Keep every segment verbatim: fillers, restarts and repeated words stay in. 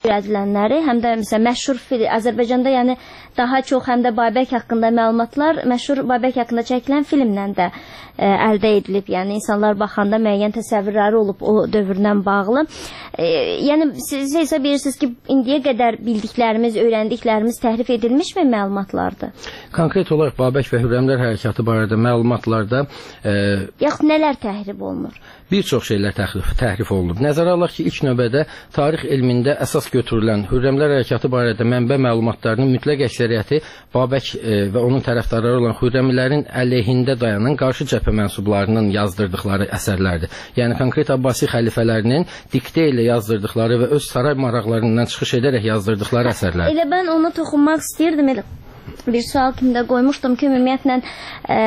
öyrədilənləri, həm də məsələn məşhur film, Azərbaycanda yəni daha çox həm də Babək haqqında məlumatlar məşhur Babək haqqında çəkilən filmlə də e, əldə edilib. Yəni insanlar baxanda müəyyən təsəvvürləri olub o dövrdən bağlı. E, yəni siz hesab edirsiniz ki, indiyə qədər bildiklərimiz, öyrəndiklərimiz təhrif edilmişmi məlumatlardır? Konkret olaraq Babək və Hürrəmlər hərəkatı barədə məlumatlarda e, yaxud nələr təhrif olunur? Bir çox şeylər təhrif, təhrif olunub. Nəzərə alaq ki, ilk növbədə tarix elmində əsas götürülən Hürrəmlər hərəkatı barədə mənbə məlumatlarının mütləq əksəriyyəti Babək e, və onun tərəfdarları olan Hürrəmlərin əleyhində dayanan qarşı cəbhə mənsublarının yazdırdıqları əsərlərdir. Yəni konkret Abbasi xəlifələrinin diktə ilə yazdırdıqları və öz saray maraqlarından çıxış edərək yazdırdıqları əsərlərdir. Elə mən ona toxunmaq istəyirdim. Elə bir sual kimi də qoymuşdum ki, ümumiyyətlə e,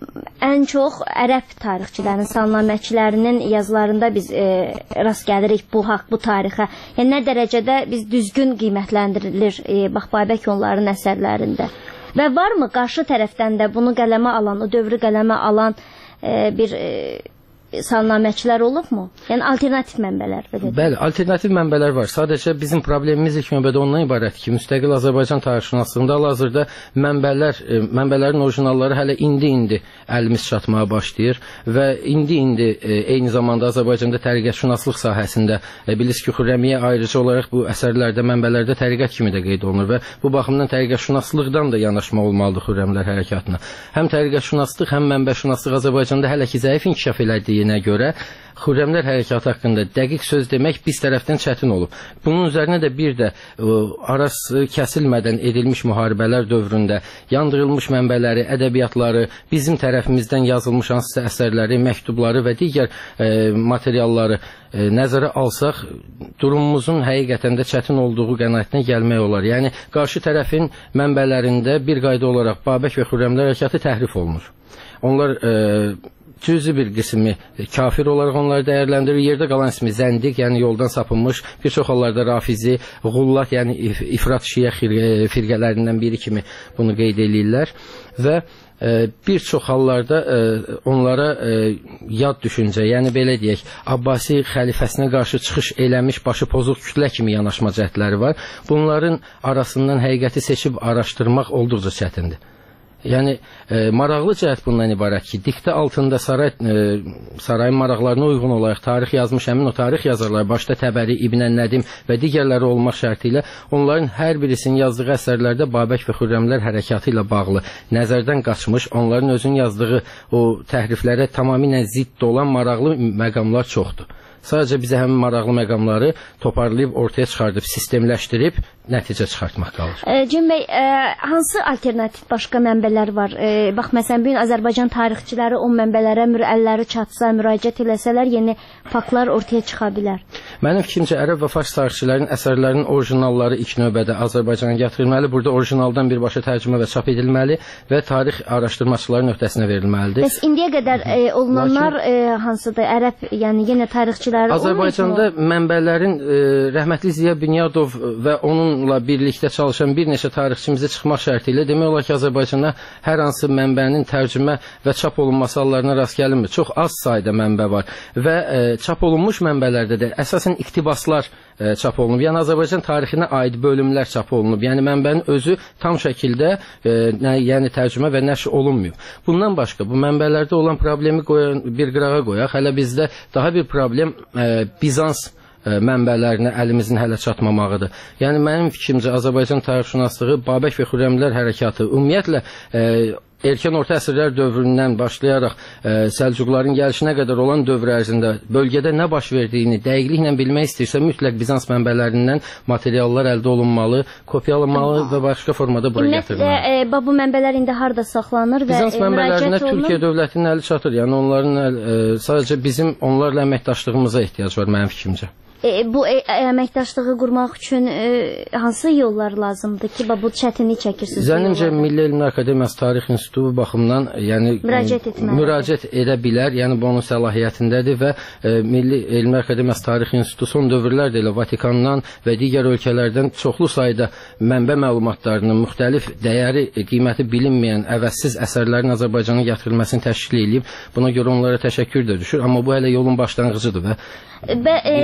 ən çox ərəb tarixçilərinin, salnaməçilərinin yazılarında biz e, rast gəlirik bu haqq, bu tarixə. Yəni nə dərəcədə biz düzgün qiymətləndirilir e, bax Babək onların əsərlərində. Və varmı qarşı tərəfdən də bunu qələmə alan, o dövrü qələmə alan e, bir e, salnaməçilər olubmu? Yəni alternativ mənbələr. Bəli, alternativ mənbələr var. Sadəcə bizim problemimiz ilk növbədə ondan ibarət ki, müstəqil Azərbaycan tarixşünaslığında hal-hazırda mənbələr, mənbələrin orijinalları hələ indi-indi əlimiz çatmağa başlayır və indi-indi eyni zamanda Azərbaycanda təriqətşünaslıq sahəsində bilirsiniz ki, Xürrəmiyyə ayrıca olaraq bu əsərlərdə, mənbələrdə təriqət kimi də qeyd olunur və bu baxımdan təriqətşünaslığdan da yanaşma olmalıdır Xürrəmlər hərəkatına. Həm təriqətşünaslıq, həm mənbəşünaslıq Azərbaycanda hələ ki zəif inkişaf elədiyi görə Xürrəmlər hərəkatı haqqında dəqiq söz demək biz tərəfdən çətin olub. Bunun üzərinə də bir də ə, arası kəsilmədən edilmiş müharibələr dövründə yandırılmış mənbələri, ədəbiyyatları, bizim tərəfimizdən yazılmış hansısa əsərləri, məktubları və digər ə, materialları ə, nəzərə alsaq, durumumuzun həqiqətən də çətin olduğu qənaətinə gəlmək olar. Yəni qarşı tərəfin mənbələrində bir qayda olaraq Babək və Xürrəmlər hərəkatı təhrif olunur. Onlar ə, cüzi bir qismi kafir olaraq onları dəyərləndirir. Yerdə qalan ismi zəndiq, yəni yoldan sapınmış, bir çox hallarda rafizi,ğullat, yəni ifrat şiə firqələrindən biri kimi bunu qeyd edirlər və e, bir çox hallarda e, onlara e, yad düşüncə, yəni belə deyək, Abbasi xəlifəsinə qarşı çıxış eləmiş başı pozuq kütlə kimi yanaşma cəhdləri var. Bunların arasından həqiqəti seçib araşdırmaq olduqca çətindir. Yəni e, maraqlı cəhət bundan ibarət ki, diktə altında saray, e, sarayın maraqlarına uyğun olaraq tarix yazmış həmin o tarix yazarlar, başda Təbəri, İbn Nədim və digərləri olmaq şərti ilə onların hər birisinin yazdığı əsərlərdə Babək və Xürrəmlər hərəkatı ilə bağlı nəzərdən qaçmış, onların özünün yazdığı o təhriflərə tamamilə zidd olan maraqlı məqamlar çoxdur. Sadəcə bizə həmin maraqlı məqamları toparlayıb ortaya çıxardıb, sistemləşdirib nəticə çıxartmaq qalır. E, Cem bəy, e, hansı alternativ başqa mənbələr var? E, bax, məsələn, bugün Azərbaycan tarixçiləri o mənbələrə əlləri çatsa, müraciət eləsələr, yeni faktlar ortaya çıxa bilər. Mənim fikrimcə, ərəb və fars tarixçilərin əsərlərinin orijinalları ilk növbədə Azərbaycana gətirilməli, burada orijinaldan birbaşa tərcümə və çap edilməli və tarix araşdırmaçıların öhdəsinə verilməlidir. Bəs indiyə qədər e, olunanlar Lakin... e, hansıdır? Ərəb, yəni yenə tarixçiləri Azərbaycanda mənbələrin e, rəhmətli Ziya Bünyadov və onunla birlikdə çalışan bir neçə tarixçimizə çıxmaq şərti ilə demək olar ki, Azərbaycanda hər hansı mənbənin tərcümə və çap olunması hallarına rast gəlinmir. Çox az sayda mənbə var və e, çap olunmuş mənbələrdə də əsasən iqtibaslar e, çap olunub. Yəni Azərbaycan tarixinə aid bölümlər çap olunub. Yəni mənbənin özü tam şəkildə e, nə, yəni tərcümə və nəşr olunmuyor. Bundan başqa bu mənbələrdə olan problemi qoyan, bir qırağa qoyaq. Hələ bizdə daha bir problem e, Bizans e, mənbələrinə əlimizin hələ çatmamağıdır. Yəni mənim fikrimcə Azərbaycan tarixşünaslığı Babək və Xürrəmlər hərəkatı ümumiyyətlə e, erkən orta əsrlər dövründən başlayaraq e, Səlcuqların gəlişinə qədər olan dövr ərzində bölgədə nə baş verdiyini dəqiqliklə bilmək istəyirsə mütləq Bizans mənbələrindən materiallar əldə olunmalı, kopyalanmalı və başqa formada bura gətirilməli. E, bu mənbələr indi harda saxlanır və Bizans mənbələrinə Türkiyə dövlətinin əli çatır. Yəni onların əl, e, sadəcə bizim onlarla əməkdaşlığımıza ehtiyac var mənim fikrimcə. E, bu e, əməkdaşlığı qurmaq üçün e, hansı yollar lazımdır ki, bu çətinlik çəkirsiniz? Zənnimcə Milli Elmlər Akademiyası Tarix İnstitutu baxımından yəni müraciət etməlidir. Müraciət edə bilər. Yəni bu onun səlahiyyətindədir və e, Milli Elmlər Akademiyası Tarix İnstitutu son dövrlərdə elə Vatikandan və digər ölkələrdən çoxlu sayda mənbə məlumatlarının müxtəlif dəyəri, qiyməti bilinməyən əvəzsiz əsərlərin Azərbaycana gətirilməsini təşkil edib. Buna görə onlara təşəkkür də düşür, amma bu hələ yolun başlanğıcıdır və Bə, e, Bizans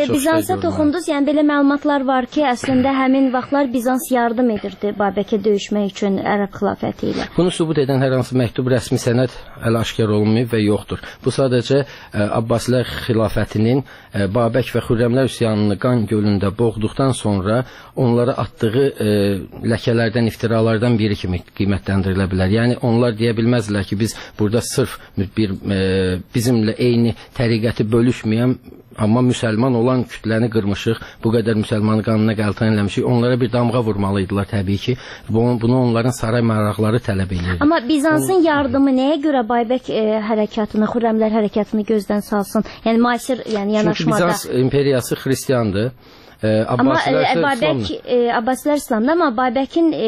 Bizansa toxundunuz, yəni belə məlumatlar var ki, əslində həmin vaxtlar Bizans yardım edirdi Babəkə döyüşmək üçün Ərəb xilafəti ilə. Bunu sübut edən hər hansı məktub, rəsmi sənəd hələ aşkar olunmayıb və yoxdur. Bu sadəcə ə, Abbasilər xilafətinin ə, Babək və Xürrəmlər üsyanını qan gölündə boğduqdan sonra onlara atdığı ə, ləkələrdən, iftiralardan biri kimi qiymətləndirilə bilər. Yəni onlar deyə bilməzlər ki, biz burada sırf bir ə, bizimlə eyni təriqəti bölüşməyən amma müsəlman olan kütləni qırmışıq, bu qədər müsəlmanı qanuna qəltan eləmişik, onlara bir damğa vurmalıydılar təbii ki. Bunu onların saray maraqları tələb edirdi. Amma Bizansın yardımı nəyə görə Baybək e, hərəkatını, Xürrəmlər hərəkatını gözdən salsın? Yəni müasir, yəni yanaşmada. Çünki Bizans imperiyası xristiandır. Amma Babək Abbasilər İslamda, amma Babəkin e,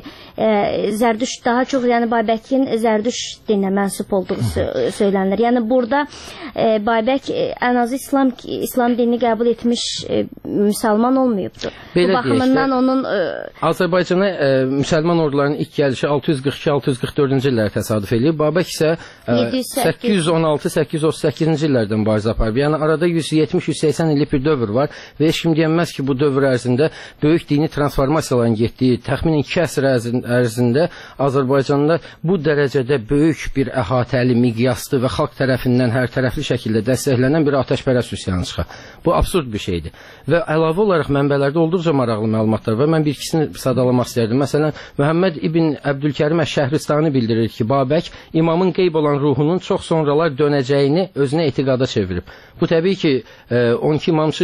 e, Zərdüşt daha çox, yəni Babəkin Zərdüşt dininə mənsub olduğu söylənilir. Yəni burada e, Babək ən azı İslam İslam dinini qəbul etmiş e, müsəlman olmayıbdır. Belə bu baxımından deyək, onun e, Azərbaycana e, müsəlman ordularının ilk gəlişi altı yüz qırx iki altı yüz qırx dördüncü illərə təsadüf edir. Babək isə e, səkkiz yüz on altı səkkiz yüz otuz səkkizinci illərdən mübarizə aparıb. Yəni arada yüz yetmiş yüz səksən illik bir dövr var və heç kim deyəmir ki, bu dövr ərzində böyük dini transformasiyaların getdiyi, təxminən iki əsr ərzində Azərbaycanda bu dərəcədə böyük bir əhatəli, miqyaslı və xalq tərəfindən hər tərəfli şəkildə dəstəklənən bir atəşpərəst üsyanı çıxar. Bu absurd bir şeydir. Və əlavə olaraq mənbələrdə olduqca maraqlı məlumatlar var. Mən bir ikisini sadalamaq istərdim. Məsələn, Məhəmməd ibn Əbdülkərim Əş-Şəhristani bildirir ki, Babək imamın qeyb olan ruhunun çox sonralar dönəcəyini özünə etiqada çevirib. Bu təbii ki, on iki imamçı,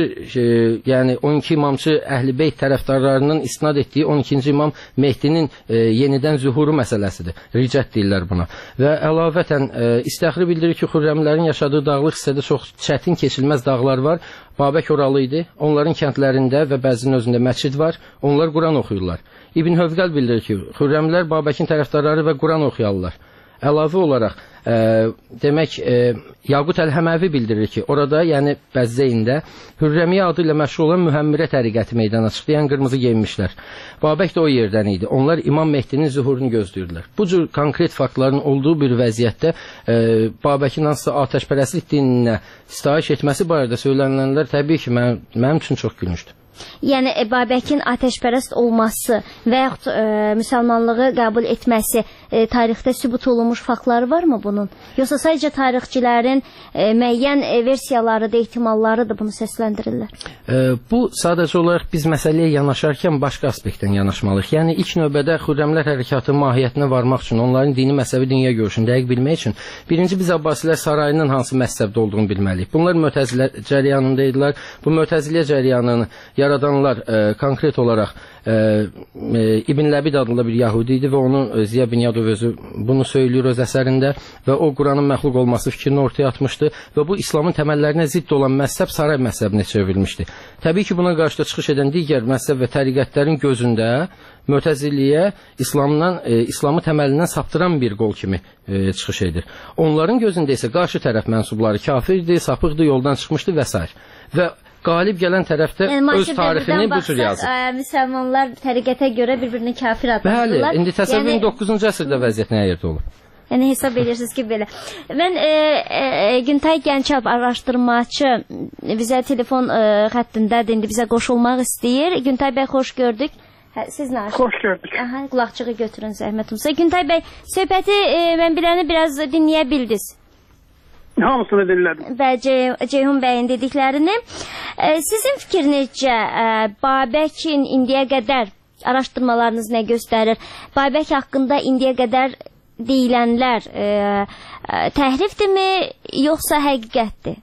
yəni on iki imamçı Əhl-i Beyt tərəfdarlarının istinad etdiyi on ikinci imam Mehdinin e, yenidən zühuru məsələsidir. Ricət deyirlər buna. Və əlavətən e, İstəxri bildirir ki, Xürrəmlərin yaşadığı dağlıq hissədə çox çətin keçilməz dağlar var. Babək oralı idi. Onların kəndlərində və bəzinin özündə məscid var. Onlar Quran oxuyurlar. İbn Hövqəl bildirir ki, Xürrəmlər Babəkin tərəfdarları və Quran oxuyarlar. Əlavə olaraq e, demək e, Yaqut Əl-Həməvi bildirir ki, orada, yəni Bəzzəyində Hürrəmiyyə adı ilə məşhur olan Mühəmmirə təriqəti meydana çıxdı, yəni qırmızı geyinmişlər. Babək də o yerdən idi. Onlar İmam Mehdinin zühurunu gözləyirdilər. Bu cür konkret faktların olduğu bir vəziyyətdə e, Babəkin hansısa atəşpərəstlik dininə sitayiş etməsi barədə söylənənlər təbii ki, mənim, mənim üçün çox gülüncdür. Yəni Babəkin atəşpərəst olması və yaxud e, müsəlmanlığı qəbul etməsi e, tarixdə sübut olunmuş faktları varmı bunun? Yoxsa sadəcə tarixçilərin e, müəyyən e, versiyaları da, ehtimalları da bunu səsləndirirlər? E, bu sadəcə olaraq biz məsələyə yanaşarkən başqa aspektdən yanaşmalıyıq. Yəni ilk növbədə Xürrəmlər hərəkatının mahiyyətinə varmaq üçün, onların dini məzhəbi dünya görüşünü dəqiq bilmək üçün birinci biz Abbasilər sarayının hansı məzhəbdə olduğunu bilməliyik. Bunlar Mötəzilə cəryanında idilər. Bu Mötəzilə cəryanını yaradanlar e, konkret olaraq e, e, İbn Ləbid adında bir Yahudi idi və onu e, Ziya Bünyadov özü bunu söylüyor öz əsərində və o Quranın məxluq olması fikrini ortaya atmışdı və bu İslamın təməllərinə zidd olan məzhəb saray məzhəbinə çevrilmişdi. Təbii ki, buna qarşı da çıxış edən digər məzhəb və təriqətlərin gözündə Mötəziliyə İslamdan, e, İslamı təməlindən saptıran bir qol kimi e, çıxış edir. Onların gözündə isə qarşı tərəf mənsubları kafirdir, sapıqdır, yoldan çıxmışdı və s. Və qalib gələn tərəfdə yəni, öz tarixini bu cür yazır. Ə, müsəlmanlar təriqətə görə bir-birini kafir adlandırırlar. Bəli, indi təsəvvürün yəni, doqquzuncu əsrdə vəziyyət nə yerdə olur? Yəni hesab edirsiniz ki, belə. Mən e, e, Güntay Gəncəb araşdırmaçı bizə telefon e, xəttindədir, indi bizə qoşulmaq istəyir. Güntay bəy, xoş gördük. Hə, siz nə arzu? Xoş gördük. Aha, qulaqçığı götürün zəhmət olmasa. Güntay bəy, söhbəti e, mən biləni biraz dinləyə bildiniz. Hamısını dinlədim. Və Ceyhun bəyin dediklərini. E, sizin fikrinizcə e, Babəkin indiyə qədər araşdırmalarınız nə göstərir? Babək haqqında indiyə qədər deyilənlər e, e, təhrifdirmi, yoxsa həqiqətdir?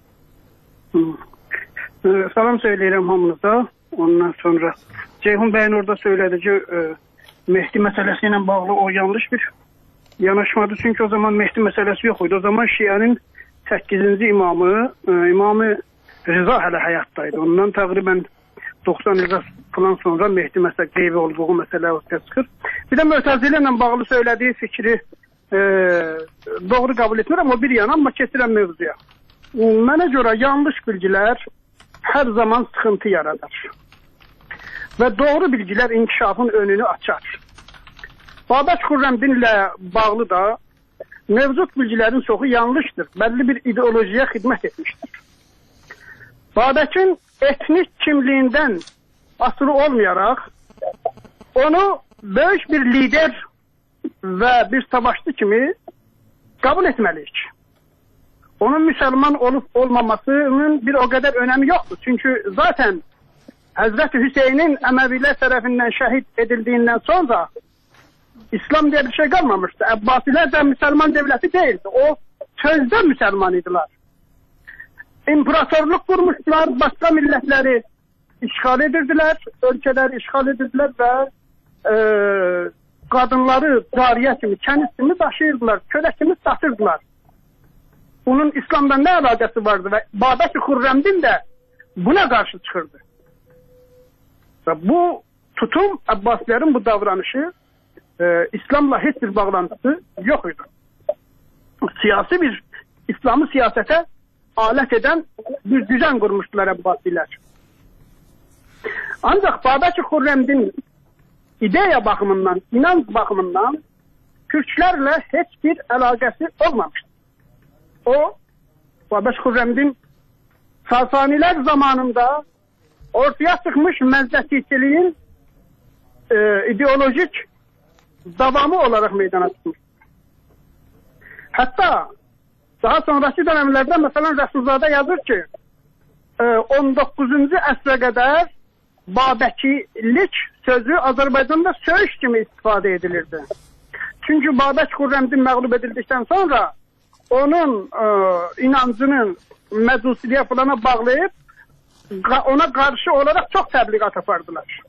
E, salam söyləyirəm hamınıza. Ondan sonra Ceyhun bəyin orada söylədi ki, e, Mehdi məsələsi ilə bağlı o yanlış bir yanaşmadı. Çünki o zaman Mehdi məsələsi yox idi. O zaman Şiənin səkkizinci imamı, e, İmamı Rıza hələ həyatdaydı. Ondan təqribən doxsan il falan sonra Mehdi məsələ qeybi olduğu məsələ ortaya çıxır. Bir də Mötəzilə ilə bağlı söylədiyi fikri e, doğru qəbul etmirəm, o bir yana, amma keçirəm mövzuya. Mənə görə yanlış bilgilər hər zaman sıxıntı yaradar. Və doğru bilgilər inkişafın önünü açar. Babək Xürrəmdinlə bağlı da mevcut bilgilərin çoxu yanlışdır. Bəlli bir ideolojiyə xidmət etmişdir. Babəkin etnik kimliyindən asılı olmayaraq onu böyük bir lider ve bir savaşçı kimi kabul etmeliyik. Onun Müslüman olup olmamasının bir o kadar önemi yoktu. Çünkü zaten Hazreti Hüseyin'in Emeviler tarafından şehit edildiğinden sonra İslam diye bir şey kalmamıştı. Abbasiler de Müslüman devleti değildi. O sözde Müslüman idiler. İmparatorluk kurmuşlar, başka milletleri işgal edirdiler, ülkeleri işgal edirdiler ve e, kadınları cariye kimi, kendisini taşıyırdılar, köle kimi satırdılar. Bunun İslam'da ne alakası vardı ve Babək-i Xürrəmdin de buna karşı çıkırdı. Ve bu tutum, Abbasilerin bu davranışı e, İslam'la hiç bir bağlantısı yok idi. Siyasi bir, İslam'ı siyasete alet eden bir düzen kurmuştular Abbasiler. Ancak Babək-i Xürrəmdin ideya bakımından, inanç bakımından Türklerle hiçbir alakası olmamıştı. O, Babək-i Xürrəmdin Sasaniler zamanında ortaya çıkmış mezzetçiliğin e, ideolojik davamı olarak meydana çıkmış. Hatta daha sonraki dönemlerde mesela Resulzade yazır ki e, on dokuzuncu əsrə kadar Babəkilik sözü Azerbaycan'da söğüş gibi istifade edilirdi. Çünkü Babək Xürrəmdin məğlub edildikten sonra onun e, inancının mecusiliğe falana bağlayıp ona karşı olarak çok tebligat yapardılar.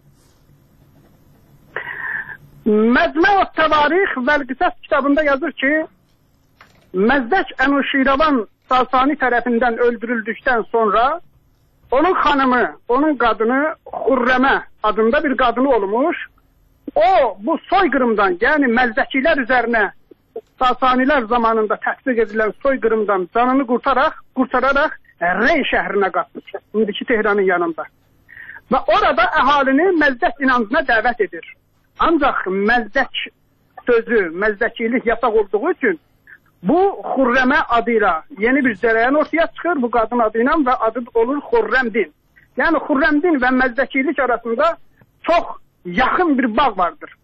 Mecmu-ı Tevarih vel Qisas kitabında yazır ki Məzdək Enuşiravan Sasani tarafından öldürüldükten sonra onun hanımı, onun kadını Xürrəmə adında bir kadını olmuş. O bu soykırımdan, yani Məzdəkiler üzerine Sasaniler zamanında təsdiq edilen soykırımdan canını kurtararak, kurtararak Rey şehrine katmış. Şimdiki Tehran'ın yanında. Ve orada ahalini Məzdək inancına davet edir. Ancak Məzdək sözü, Məzdəkilik yasak olduğu için bu Xürrəmə adıyla yeni bir cereyan ortaya çıkır bu kadın adıyla ve adı olur Xürrəmdin. Yani Xürrəmdin ve Məzdəkilik arasında çok yakın bir bağ vardır.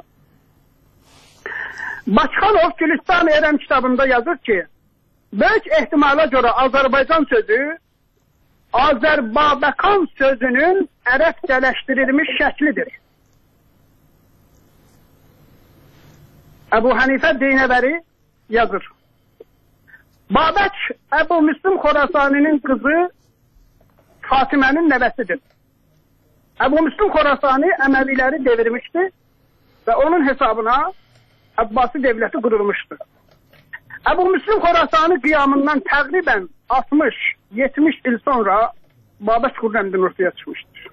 Başkanov Gülistan Eren kitabında yazır ki büyük ihtimala göre Azerbaycan sözü Azerbabekan sözünün Ərəbcələşdirilmiş şəklidir. Ebu Hanife Deynəbəri yazır. Babək Ebu Müslim Xorasani'nin kızı Fatime'nin nevesidir. Ebu Müslim Xorasani Emevileri devirmişti ve onun hesabına Abbasi devleti kurulmuştu. Ebu Müslim Xorasani kıyamından təqribən altmış yetmiş il sonra Babək Xürrəmdin ortaya çıkmıştır.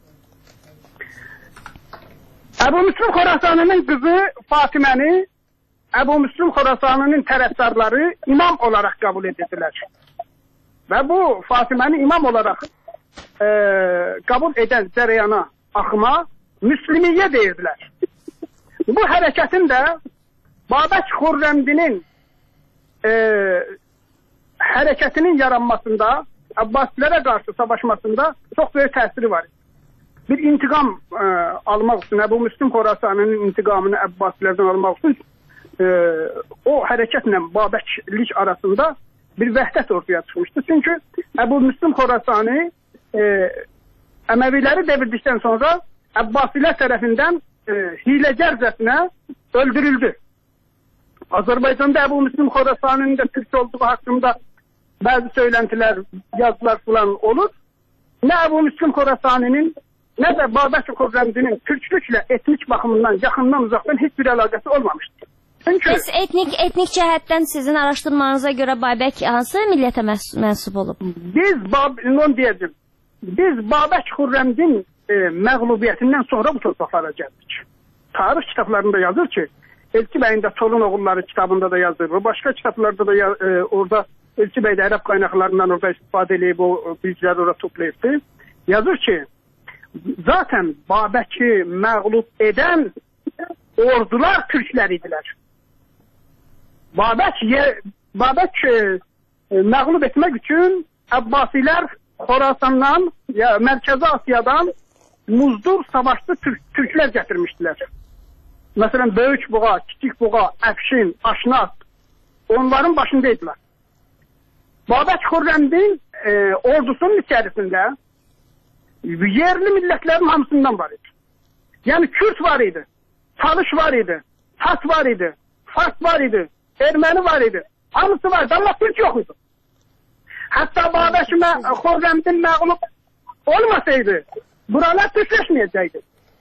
Ebu Müslim Xorasani'nin kızı Fatime'ni Ebu Müslim Xorasani'nin tərəfdarları imam olarak kabul edildiler. Ve bu Fatime'ni imam olarak e, kabul eden cereyana, akıma Müslimiye deyirdiler. Bu hareketin de Babək Xürrəmdinin e, hareketinin yaranmasında, Abbasilere karşı savaşmasında çok büyük tesiri var. Bir intikam e, almak için, Ebu Müslim Xorasani'nin intikamını Abbasilerden almak için e, o hareketle Babəklik arasında bir vəhdət ortaya çıkmıştı. Çünkü Ebu Müslim Xorasani e, Emevileri devirdikten sonra Abbasiler tarafından e, hilecercesine öldürüldü. Azerbaycan'da Ebu Müslim Xorasani'nin de Türk olduğu hakkında bazı söylentiler, yazılar falan olur. Ne Ebu Müslim Xorasani'nin ne de Babək Xürrəmdinin Türklükle etnik bakımından yakından uzaktan hiçbir alakası olmamıştır. Çünkü Biz etnik etnik cəhətdən sizin araşdırmanıza göre Babək hansı millete mensup olup? Biz Bab onu diyeceğim. Biz Babək Xürrəmdin e, məğlubiyyətindən sonra bu torpaqlara geldik. Tarih kitaplarında yazır ki Elçi Bey'in de Torun Oğulları kitabında da yazır. Ve başka kitaplarda da e, orada Elçi Bey de Arap kaynaklarından orada istifade edip o bilgileri orada toplayıptı. Yazır ki zaten Babək'i məğlub eden ordular Türkler idiler. Babək, Babək e, məğlub etmek için Abbasiler Xorasandan, ya Mərkəzi Asiyadan muzdur savaşçı Türk, Türklər gətirmişdilər. Məsələn, Böyük Buğa, Kiçik Buğa, Əfşin, Aşnaq onların başındaydılar. Babək Xürrəmdin e, ordusunun içərisində yerli millətlərin hamısından var idi. Yəni Kürt var idi, Talış var idi, Tat var idi, Fars var idi, Erməni var idi. Hamısı var, amma Türk yox idi. Hətta Babək Xürrəmdin məğlub olmasaydı, buralar Türkləşməyəcəkdi.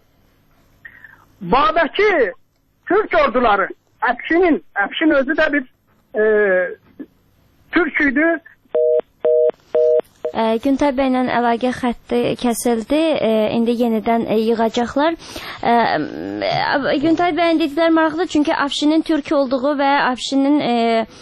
Babəki Türk orduları, Əfşinin, Əfşin özü də bir e, Türk idi. E, Güntay bəylə əlaqə xətti kəsildi. E, indi yenidən e, yığacaqlar. E, e, Güntay bəyin dedikləri maraqlıdır, çünki Əfşinin Türk olduğu və Əfşinin e,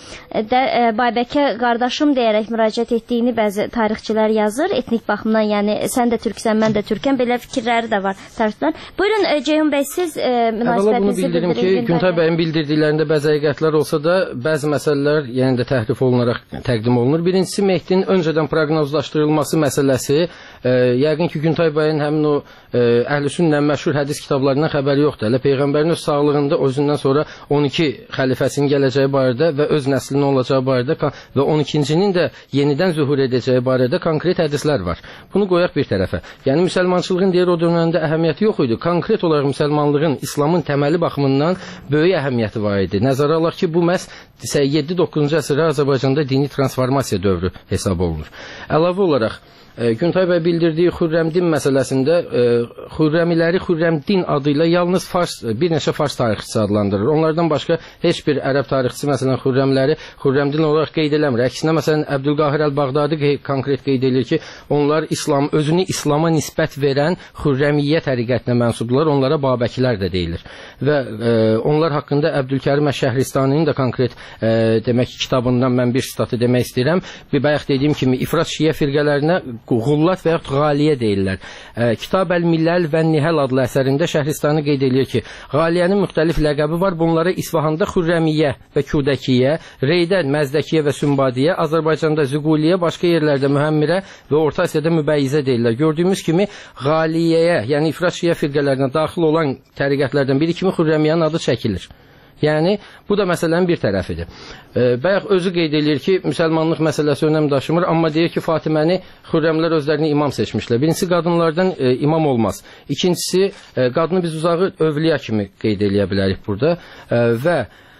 də e, Babəkə qardaşım deyərək müraciət etdiyini bəzi tarixçilər yazır. Etnik baxımdan, yəni sən də türksən, mən də türkəm. Belə fikirləri də var tarixçilərin. Buyurun e, Ceyhun bəy, siz e, münasibətinizi bildirin. Bunu bildirim ki, Güntay bəyin bildirdiklərində bəzi həqiqətlər olsa da, bəzi məsələlər yəni də təhrif olunaraq təqdim olunur. Birincisi, Mehdinin öncədən proqnozlaşdırılması məsələsi, e, yəqin ki, Güntay bəyin həmin o e, Əhl-i-Sünnə məşhur hədis kitablarından xəbəri yoxdur. Hələ Peyğəmbərin öz sağlığında özündən sonra on iki xəlifəsinin gələcəyi barədə və öz nəslinin olacağı barədə və on ikincinin də yenidən zühur edəcəyi barədə konkret hədislər var. Bunu qoyaq bir tərəfə. Yəni müsəlmançılığın deyir o dövrəndə əhəmiyyəti yox idi. Konkret olaraq müsəlmanlığın, İslamın təməli baxımından böyük əhəmiyyəti var idi. Nəzərə alaq ki, bu məhz yeddi doqquzuncu əsrdə Azərbaycanda dini transformasiya dövrü hesab olunur. Əlavə olaraq e, Güntay bəy bildirdiyi Xürrəmdin məsələsində e, Xürrəmiləri Xürrəmdin adı ilə yalnız Fars, bir neçə Fars tarixçisi adlandırır. Onlardan başqa heç bir ərəb tarixçisi məsələn Xürrəmləri Xürrəmdin olaraq qeyd eləmir. Əksinə məsələn Əbdülqahir Əl-Bağdadi konkret qeyd edir ki, onlar İslam, özünü İslama nisbət verən Xürrəmiyyə təriqətinə mənsubdular. Onlara Babəkilər də deyilir. Və e, onlar haqqında Əbdülkərim Əş-Şəhristaninin də konkret e, demək kitabından mən bir statı demək istəyirəm. Bir bayaq dediyim kimi İfrat Şiə firqələrinə Qullat və yaxud Qaliyə deyirlər. E, Kitab Əl-Milləl və Nihəl adlı əsərində Şəhristani qeyd edir ki, Qaliyənin müxtəlif ləqəbi var. Bunlara İsfahanda Xürrəmiyyə və Kudəkiyyə, Reydə Məzdəkiyyə və Sümbadiyyə, Azərbaycanda Züquliyyə, başqa yerlərdə Mühəmmirə və Orta Asiyada Mübəyyizə deyirlər. Gördüyümüz kimi Qaliyəyə, yəni İfrat Şiə firqələrinə daxil olan təriqətlərdən biri kimi Xürrəmiyyənin adı çəkilir. Yəni, bu da məsələnin bir tərəfidir. E, bayaq özü qeyd edir ki, müsəlmanlıq məsələsi önəm daşımır, amma deyir ki, Fatiməni Xürrəmlər özlərini imam seçmişlər. Birincisi, qadınlardan e, imam olmaz. İkincisi, e, qadını biz uzağı övliya kimi qeyd edə bilərik burada e, və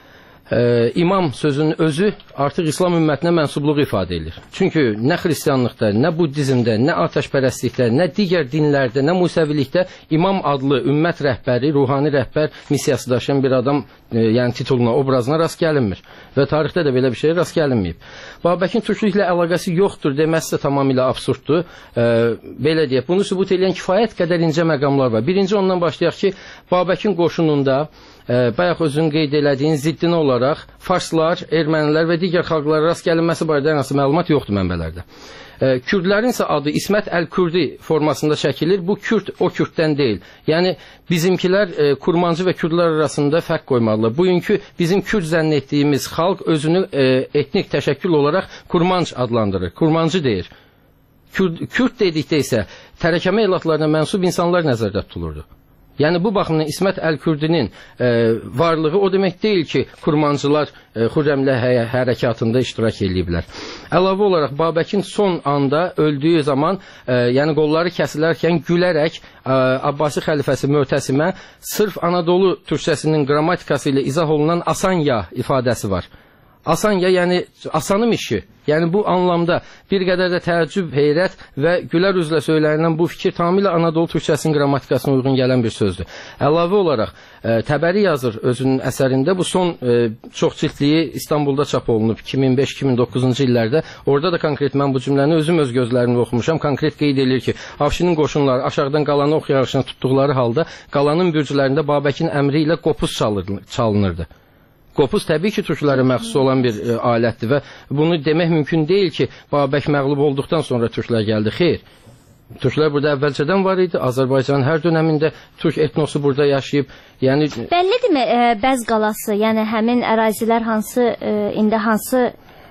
Ee, imam sözünün özü artıq İslam ümmətinə mənsubluğu ifadə edir. Çünki nə xristianlıqda, nə buddizmdə, nə atəşpərəstlikdə, nə digər dinlərdə, nə musəvilikdə imam adlı ümmət rəhbəri, ruhani rəhbər missiyası daşıyan bir adam, e, yəni tituluna, obrazına rast gəlinmir. Və tarixdə də belə bir şeyə rast gəlinməyib. Babəkin türklüklə əlaqəsi yoxdur deməsi də tamamilə absurddur. E, belə deyək, bunu sübut edən kifayət qədər incə məqamlar var. Birinci ondan başlayaq ki, Babəkin qoşununda E, bayaq özün qeyd elədiyin ziddinə olaraq Farslar, Ermənilər və digər xalqlara rast gəlinməsi barədə hansı məlumat yoxdur mənbələrdə. E, Kürdlərin isə adı İsmət Əl-Kürdi formasında çəkilir. Bu Kürd o Kürddən deyil. Yəni bizimkilər e, Kurmancı və Kürdlər arasında fərq qoymalılar. Bugünkü bizim Kürd zənn etdiyimiz xalq özünü e, etnik təşəkkül olaraq Kurmanc adlandırır. Kurmancı deyir. Kürd, Kürd dedikdə isə tərəkəmə elatlarına mənsub insanlar nəzərdə tutulurdu. Yəni bu baxımdan İsmət Əl-Kürdinin e, varlığı o demək deyil ki, Kurmancılar e, Xürrəmlər hə hərəkatında iştirak ediblər. Əlavə olaraq Babəkin son anda öldüyü zaman, e, yəni qolları kəsilərkən gülərək e, Abbasi xəlifəsi Möhtəsimə sırf Anadolu türkçəsinin qrammatikası ilə izah olunan asanya ifadəsi var. Asanya, yəni asanım işi. Yəni bu anlamda bir qədər də təəccüb, heyrət və gülər üzlə söylənilən bu fikir tamamilə Anadolu türkçəsinin qrammatikasına uyğun gələn bir sözdür. Əlavə olaraq e, Təbəri yazır özünün əsərində, bu son e, çox cildliyi İstanbulda çap olunub iki min beş iki min doqquzuncu illərdə. Orada da konkret mən bu cümləni özüm öz gözlərimlə oxumuşam. Konkret qeyd edir ki, Afşinin qoşunları aşağıdan qalanı ox yarışına tutduqları halda qalanın bürclərində Babəkin əmri ilə qopuz çalınırdı. Qopuz təbii ki, türklərə məxsus olan bir e, alətdir və bunu demək mümkün deyil ki, Babək məğlub olduqdan sonra türklər gəldi. Xeyr, türklər burada əvvəlcədən var idi. Azərbaycanın hər dönəmində türk etnosu burada yaşayıb. Yəni bəllidirmi e, Bəz qalası, yəni həmin ərazilər hansı e, indi hansı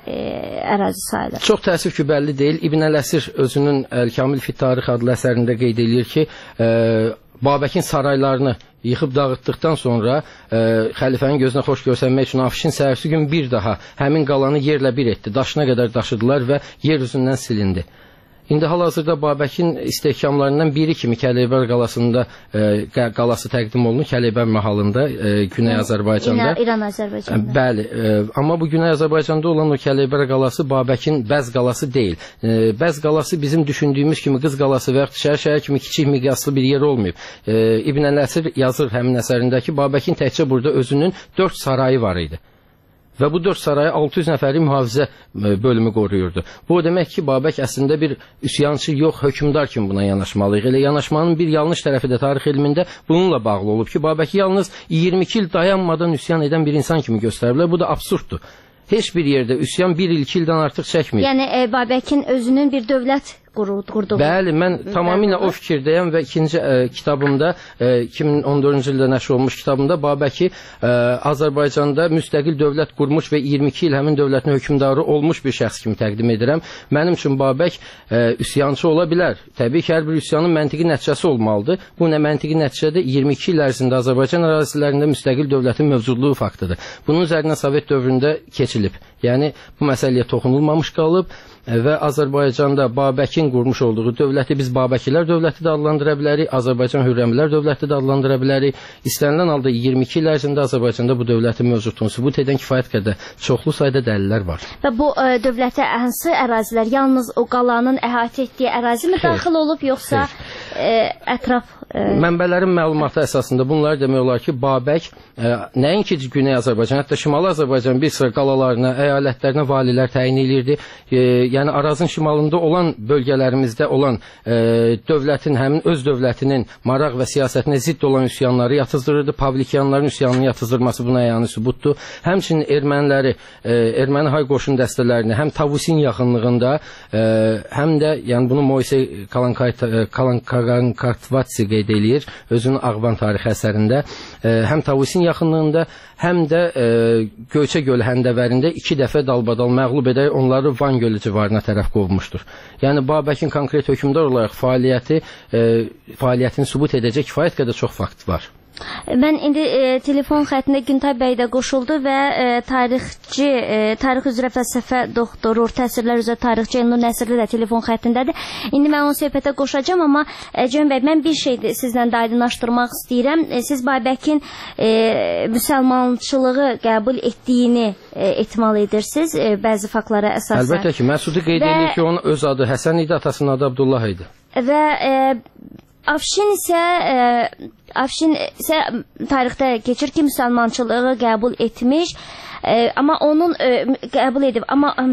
e, ərazi sayılır? Çox təəssüf ki, bəlli deyil. İbn Əl-Əsir özünün Əl-Kamil fi Tarix adlı əsərində qeyd edir ki, e, Babəkin saraylarını yıxıb dağıtdıqdan sonra e, xəlifənin gözünə xoş görsənmək üçün Afşin səhərsi gün bir daha həmin qalanı yerlə bir etdi. Daşına qədər daşıdılar və yer üzündən silindi. İndi hal-hazırda Babəkin istehkamlarından biri kimi Kəleyber qalasında e, qalası təqdim olunur. Kəleyber mahalında, e, Güney Azərbaycanda. İran Azərbaycanda. Bəli, e, amma bu Güney Azərbaycanda olan o Kəleyber qalası Babəkin Bəz qalası deyil. E, Bəz qalası bizim düşündüyümüz kimi Qız qalası və yaxud şəhər şəhər kimi kiçik miqyaslı bir yer olmayıb. E, İbn Əl-Əsir yazır həmin əsərində ki, Babəkin təkcə burada özünün dörd sarayı var idi. Və bu dörd sarayı altı yüz nəfəri mühafizə bölümü qoruyurdu. Bu o demək ki, Babək əslində bir üsyançı yox, hökmdar kimi buna yanaşmalıyıq. Elə yanaşmanın bir yanlış tərəfi də tarix elmində bununla bağlı olub ki, Babəki yalnız iyirmi iki il dayanmadan üsyan edən bir insan kimi göstəriblər. Bu da absurddur. Heç bir yerdə üsyan bir il, iki ildən artıq çəkməyib. Yəni e, Babəkin özünün bir dövlət qurduğu. Bəli, mən tamamilə o fikirdəyəm və ikinci e, kitabımda, e, iki min on dördüncü ildə nəşr olmuş kitabımda Babəki e, Azərbaycanda müstəqil dövlət qurmuş və iyirmi iki il həmin dövlətin hökmdarı olmuş bir şəxs kimi təqdim edirəm. Mənim üçün Babək e, üsyançı ola bilər. Təbii ki, hər bir üsyanın məntiqi nəticəsi olmalıdır. Bu nə məntiqi nəticədə iyirmi iki il ərzində Azərbaycan ərazilərində müstəqil dövlətin mövcudluğu faktıdır. Bunun üzərinə Sovet dövründə keçilib. Yəni, bu məsələyə toxunulmamış qalıb və Azərbaycanda Babəkin qurmuş olduğu dövləti biz Babəkilər dövləti də adlandıra bilərik, Azərbaycan Hürrəmilər dövləti də adlandıra bilərik. İstənilən halda iyirmi iki il ərzində Azərbaycanda bu dövlətin mövcudluğunu sübut edən kifayət qədər çoxlu sayda dəlillər var. Və bu ə, dövlətə hansı ərazilər, yalnız o qalanın əhatə etdiyi ərazi mi daxil olub, yoxsa ə, ətraf? Ə... Mənbələrin məlumatı əsasında bunlar demək olar ki, Babək ə, nəinki Güney Azərbaycan, hətta Şimali Azərbaycan bir sıra qalalarına, əyalətlərinə valilər təyin edirdi. E, yəni Arazın şimalında olan bölgələrimizdə olan e, dövlətin, həmin öz dövlətinin maraq və siyasətinə zidd olan üsyanları yatızdırırdı. Pavlikyanların üsyanının yatızdırması buna yəni sübutdur. Həmçinin erməniləri, e, erməni hay qoşun dəstələrini həm Tavusin yaxınlığında, e, həm də yəni bunu Moisey Kalankartvatsi qeyd eləyir özünün Ağban tarixi əsərində. E, həm Tavusin yaxınlığında, həm də e, Göyçə gölü həndəvərində iki dəfə dalbadal məğlub edərək onları Van gölü civarına tərəf qovmuşdur. Yəni Babəkin konkret hökmdar olaraq fəaliyyəti, e, fəaliyyətini sübut edəcək kifayət qədər çox fakt var. Mən indi e, telefon xəttində Güntay bəy də qoşuldu və e, tarixçi, e, tarix üzrə fəlsəfə doktoru, təsirlər üzrə tarixçi Elnur Nəsirli də telefon xəttindədir. İndi mən onun söhbətə qoşacağam, amma e, Cəm bəy, mən bir şey sizlə də aydınlaşdırmaq istəyirəm. E, siz Babəkin e, müsəlmançılığı qəbul etdiyini e, ehtimal edirsiniz e, bəzi faktlara əsasən. Əlbəttə ki, Məsudi qeyd və... edir ki, onun öz adı Həsən idi, atasının adı Abdullah idi. Və e, Afşin isə e, Afşin isə tarixdə keçir ki, müsəlmançılığı qəbul etmiş, e, amma onun e, qəbul edib, amma e,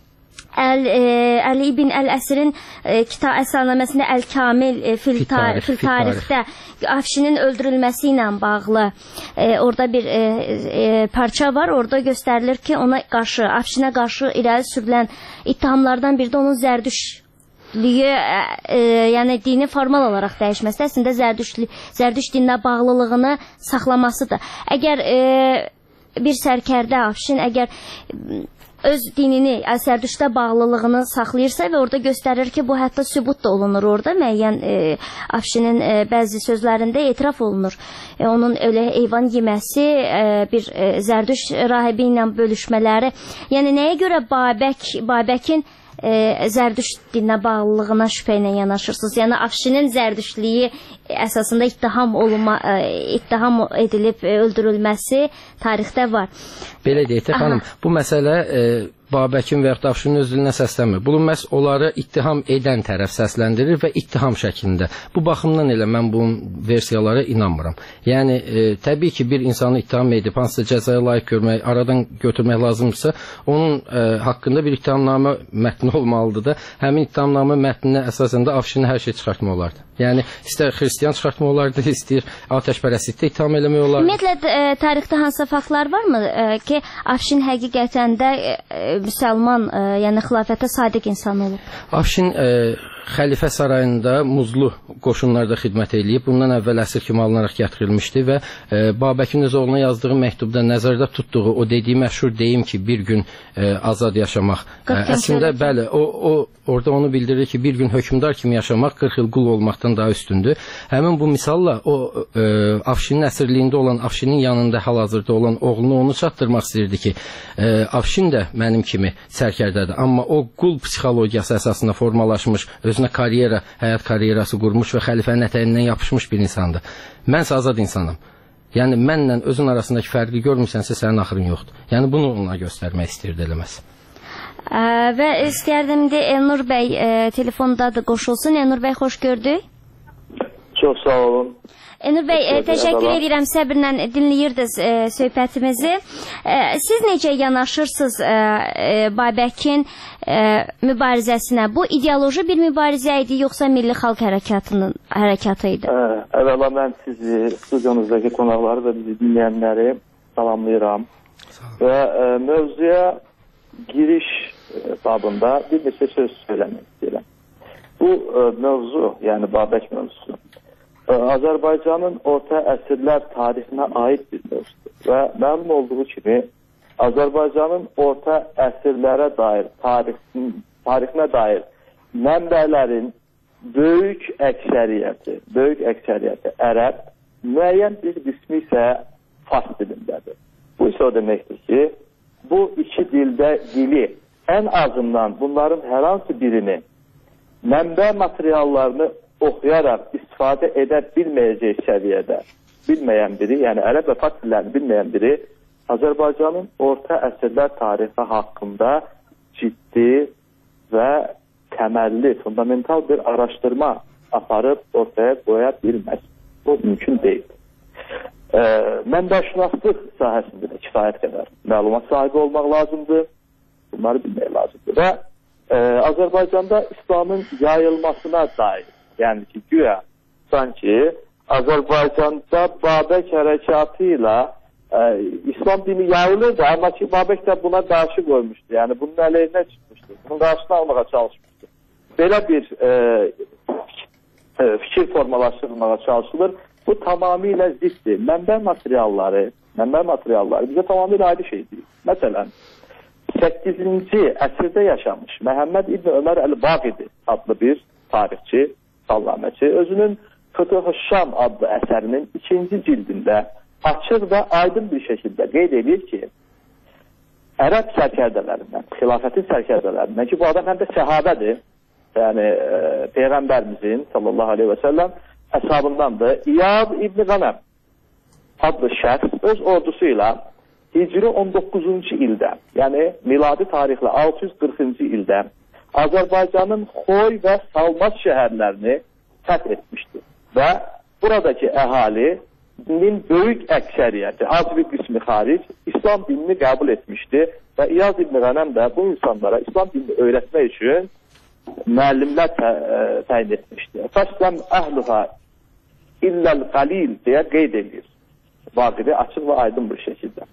Əl, e, Əli ibn Əl-Əsrin e, kitab əsərnaməsində Əl-Kamil e, fil, tar fil tarixdə Afşinin öldürülməsi ilə bağlı e, orada bir e, e, parça var. Orada göstərilir ki, ona qarşı, Afşinə qarşı irəli sürülən ittihamlardan biri də onun zərdüş Liye, e, yəni dini formal olaraq dəyişməsi əslində zərdüşlü, zərdüş dininə bağlılığını saxlamasıdır. Əgər e, bir sərkərdə Afşin əgər öz dinini, zərdüşdə bağlılığını saxlayırsa və orada göstərir ki, bu hətta sübut da olunur orada, müəyyən e, Afşinin e, bəzi sözlərində etiraf olunur. E, onun elə heyvan yeməsi, e, bir e, zərdüş rahibi ilə bölüşmələri. Yəni nəyə görə Babək, Babəkin E, zərdüş dininə bağlılığına şübhə ilə yanaşırsınız? Yəni Afşinin zərdüşlüyü əsasında ittiham olunma, e, ittiham edilib e, öldürülməsi tarixdə var. Belə deyək, xanım, bu məsələ e, Babəkin və yaxud Afşinin özlüyünə səslənmir. Bunu məhz onları ittiham edən tərəf səsləndirir və ittiham şəklində. Bu baxımdan elə mən bu versiyalara inanmıram. Yəni, e, təbii ki, bir insanı ittiham edib, hansısa cəzaya layiq görmək, aradan götürmək lazımdırsa, onun e, haqqında bir ittihamnamə mətni olmalıdır da, həmin ittihamnamə mətninə əsasən də Afşini hər şey çıxartmaq olardı. Yəni, istər xristiyan çıxartmaq olardı, istəyir atəşpərəstlikdə ittiham eləmək olardı. Ümumiyyətlə, e, tarixdə hansı faktlar varmı e, ki, Afşin həqiqətən də e, müsəlman, e, yəni xilafətə sadiq insan olub? Afşin e, Xəlifə sarayında muzlu qoşunlarda xidmət eləyib. Bundan əvvəl əsir kimi alınaraq gətirilmişdi və e, Babəkin öz oğluna yazdığı məktubda nəzərdə tutduğu o dediyi məşhur deyim ki, bir gün e, azad yaşamaq. E, əslində bəli, o, o orada onu bildirir ki, bir gün hökmdar kimi yaşamaq qırx il qul olmaqdan daha üstündür. Həmin bu misalla o e, Afşinin əsirliyində olan, Afşinin yanında hal-hazırda olan oğlunu onu çatdırmaq istəyirdi ki, e, Afşin də mənim kimi sərkərdədir. Amma o qul psixologiyası əsasında formalaşmış, özünə karyera, həyat karyerası qurmuş və xəlifənin ətəyindən yapışmış bir insandır. Mənsə azad insanım. Yəni mənlə özün arasındakı fərqi görmürsənsə sənin axırın yoxdur. Yəni bunu ona göstərmək istəyirdi eləməz. Ə, və istəyərdim də Elnur bəy e, telefondadır, qoşulsun. Elnur bəy, xoş gördük. Çox sağ olun. Elnur bəy, e, təşəkkür edirəm, səbirlə dinləyirdiniz e, söhbətimizi. E, siz necə yanaşırsınız e, e, Babəkin e, mübarizəsinə? Bu ideoloji bir mübarizə idi, yoxsa Milli Xalq Hərəkatının hərəkatı idi? Ə, əvvəla mən sizi, studiyonuzdakı qonaqları və bizi dinləyənləri salamlayıram. Və ə, mövzuya giriş babında bir neçə söz söyləmək istəyirəm. Bu ə, mövzu, yəni Babək mövzusu, ə, Azərbaycanın orta əsrlər tarixinə aid bir mövzudur. Və məlum olduğu kimi, Azərbaycanın orta əsrlərə dair, tarixin, tarixinə dair mənbələrin böyük əksəriyyəti, böyük əksəriyyəti ərəb, müəyyən bir qismi isə fars dilindədir. Bu isə o deməkdir ki, bu iki dildə dili ən azından bunların hər hansı birini mənbə materiallarını oxuyaraq istifadə edə bilməyəcək səviyyədə bilməyən biri, yəni ərəb və fars dillərini bilməyən biri Azərbaycanın orta əsrlər tarixi haqqında ciddi və təməlli, fundamental bir araşdırma aparıb ortaya qoya bilməz. Bu mümkün deyil. Ə, mənbəşünaslıq sahəsində də kifayət qədər məlumat sahibi olmaq lazımdır. Bunları bilmək lazımdır. Və ə, Azərbaycanda İslamın yayılmasına dair, yəni ki, güya sanki Azərbaycanda Babək hərəkatı ilə ə, İslam dini yayılırdı, amma ki, Babək də buna qarşı qoymuşdu. Yəni bunun əleyhinə çıxmışdı. Bunun qarşısını almağa çalışmışdı. Belə bir ə, ə, fikir formalaşdırılmağa çalışılır. Bu tamamilə ziddir. Mənbə materialları, mənbə materialları bizə tamamilə ayrı şeydir. Məsələn, səkkizinci əsrdə yaşamış Məhəmməd İbn Ömər Əl-Baqidi adlı bir tarixçi, sallaməçi, özünün Fütuh-u Şam adlı əsərinin ikinci cildində açıq və aydın bir şəkildə qeyd edir ki, ərəb sərkərdələrindən, xilafətin sərkərdələrindən ki, bu adam həm də səhabədir, yəni e, Peyğəmbərimizin sallallahu aleyhi və səlləm əshabındandır. İyad İbn Qənəm adlı şəxs öz ordusu ilə Hicri on doqquzuncu ildə, yəni miladi tarixlə altı yüz qırxıncı ildə Azərbaycanın Xoy və Salmas şəhərlərini fəth etmişdir. Və buradakı əhalinin böyük əksəriyyəti, az bir qismi xaric, İslam dinini qəbul etmişdi və İyad İbn Qənəm də bu insanlara İslam dinini öyrətmək üçün müəllimlər tə, ə, təyin etmişdi. Fəsləm əhluha illəl qalil deyə qeyd edir. Vaqidi açıq və aydın bir şəkildə.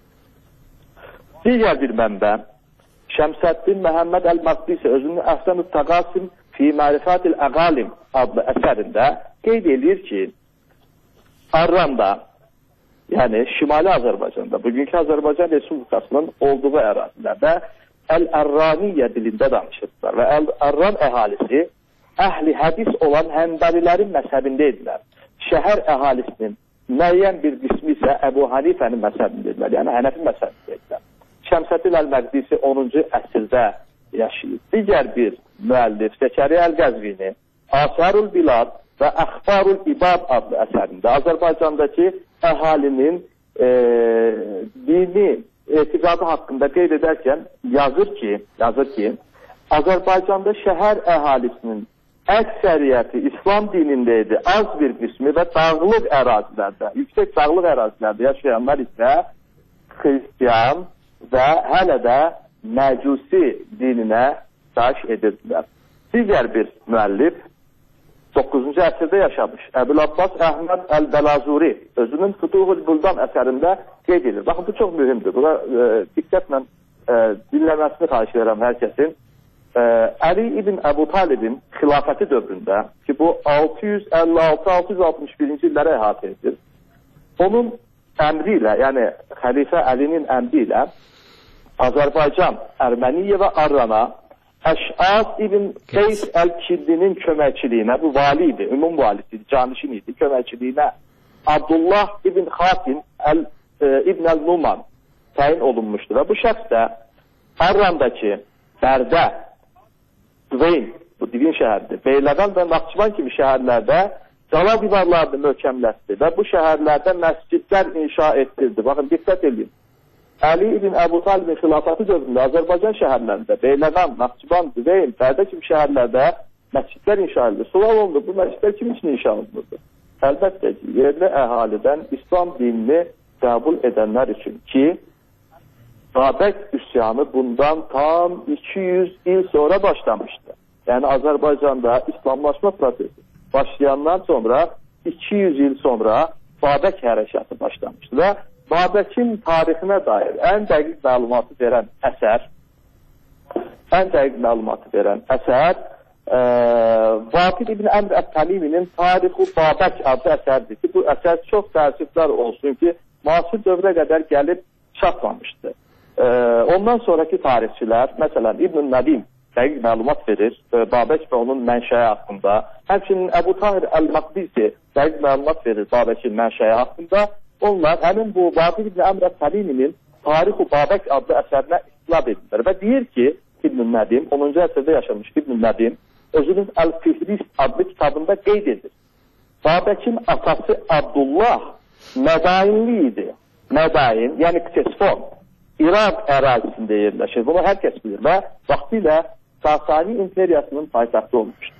Digər bir mənbə, Şəmsəddin Məhəmməd Əl-Maqdisi özünün Əhsən-ü Təqasim fi Mərifətil Əqalim adlı əsərində qeyd edir ki, Arranda, yəni Şimali Azərbaycanda, bugünkü Azərbaycan Respublikasının olduğu ərazilərdə Əl-Ərraniyyə dilində danışırdılar və Əl-Ərran əhalisi əhli hədis olan Həmbəlilərin məzhəbində idilər. Şəhər əhalisinin müəyyən bir qismi isə Əbu Hanifənin məzhəbindədirlər, yəni Hənəfi məzhəbindədirlər. Şəmsəddin Əl-Məqdisi onuncu əsrdə yaşayır. Digər bir müəllif Zəkəriyə Əl-Qəzvini Asərul Bilad və Əxbarul İbad adlı əsərində Azərbaycandakı əhalinin e, dini etiqadı haqqında qeyd edərkən yazır ki, yazır ki, Azərbaycanda şəhər əhalisinin əksəriyyəti İslam dinində idi, az bir qismi və dağlıq ərazilərdə, yüksək dağlıq ərazilərdə yaşayanlar isə xristiyan və hələ də məcusi dininə daş edirdilər. Digər bir müəllif doqquzuncu əsrdə yaşamış Əbul Abbas Əhməd Əl-Bəlazuri özünün Fütuhul Buldan əsərində qeyd edir. Baxın, bu çox mühümdür. Buna e, diqqətlə e, dinləməsini xahiş edirəm hər kəsin. e, Əli ibn Əbu Talibin xilafəti dövründə ki, bu altı yüz əlli altı altı yüz altmış birinci illərə əhatə edir. Onun əmri ilə, yəni xəlifə Əlinin əmri ilə Azərbaycan, Erməniyə və Arrana Əş'ad ibn Qeys Əl-Kiddinin köməkçiliyinə, bu vali idi, ümum valisi, canişin idi, köməkçiliyinə Abdullah ibn Xatin Əl, e, ibn Əl-Numan təyin olunmuşdur və bu şəxs də Arrandakı Bərdə, Düveyn, bu divin şəhərdir, Beyləqan və Naxçıvan kimi şəhərlərdə qala divarlarını möhkəmləşdi və bu şəhərlərdə məscidlər inşa etdirdi. Baxın, diqqət edin. Əli ibn Əbu Talibin xilafəti dövründə Azərbaycan şəhərlərində, Beyləqan, Naxçıvan, Düveyn, Bərdə kimi şəhərlərdə məscidlər inşa edildi. Sual oldu, bu məscidlər kim üçün inşa edildi? Əlbəttə ki, yerli əhalidən İslam dinini qəbul edənlər üçün ki, Babək üsyanı bundan tam iki yüz il sonra başlamışdı. Yəni Azərbaycanda İslamlaşma prosesi başlayandan sonra iki yüz il sonra Babək hərəkatı başlamışdı və Babəkin tarixinə dair ən dəqiq məlumatı verən əsər, ən dəqiq məlumatı verən əsər e, Vaqid ibn Əmr Ət-Təliminin Tarixu Babək adlı əsərdir ki, bu əsər çox təəssüflər olsun ki, müasir dövrə qədər gəlib çatmamışdı. Ee, ondan sonraki tarihçilər, məsələn İbn Nədim dəqiq məlumat verir e, Babək və onun mənşəyi haqqında. Həmçinin Əbu Tahir Əl-Maqdisi dəqiq məlumat verir Babəkin mənşəyi haqqında. Onlar həmin bu Vaqid ibn Əmr Ət-Təliminin Tarixu Babək adlı əsərinə istilab edirlər və deyir ki, İbn Nədim, onuncu əsrdə yaşamış İbn Nədim özünün Əl-Fihrist adlı kitabında qeyd edir. Babəkin atası Abdullah Mədainli idi. Mədain, yəni Ktesfon İraq ərazisində yerləşir. Bunu hər kəs bilir və vaxtilə Sasani imperiyasının paytaxtı olmuşdur.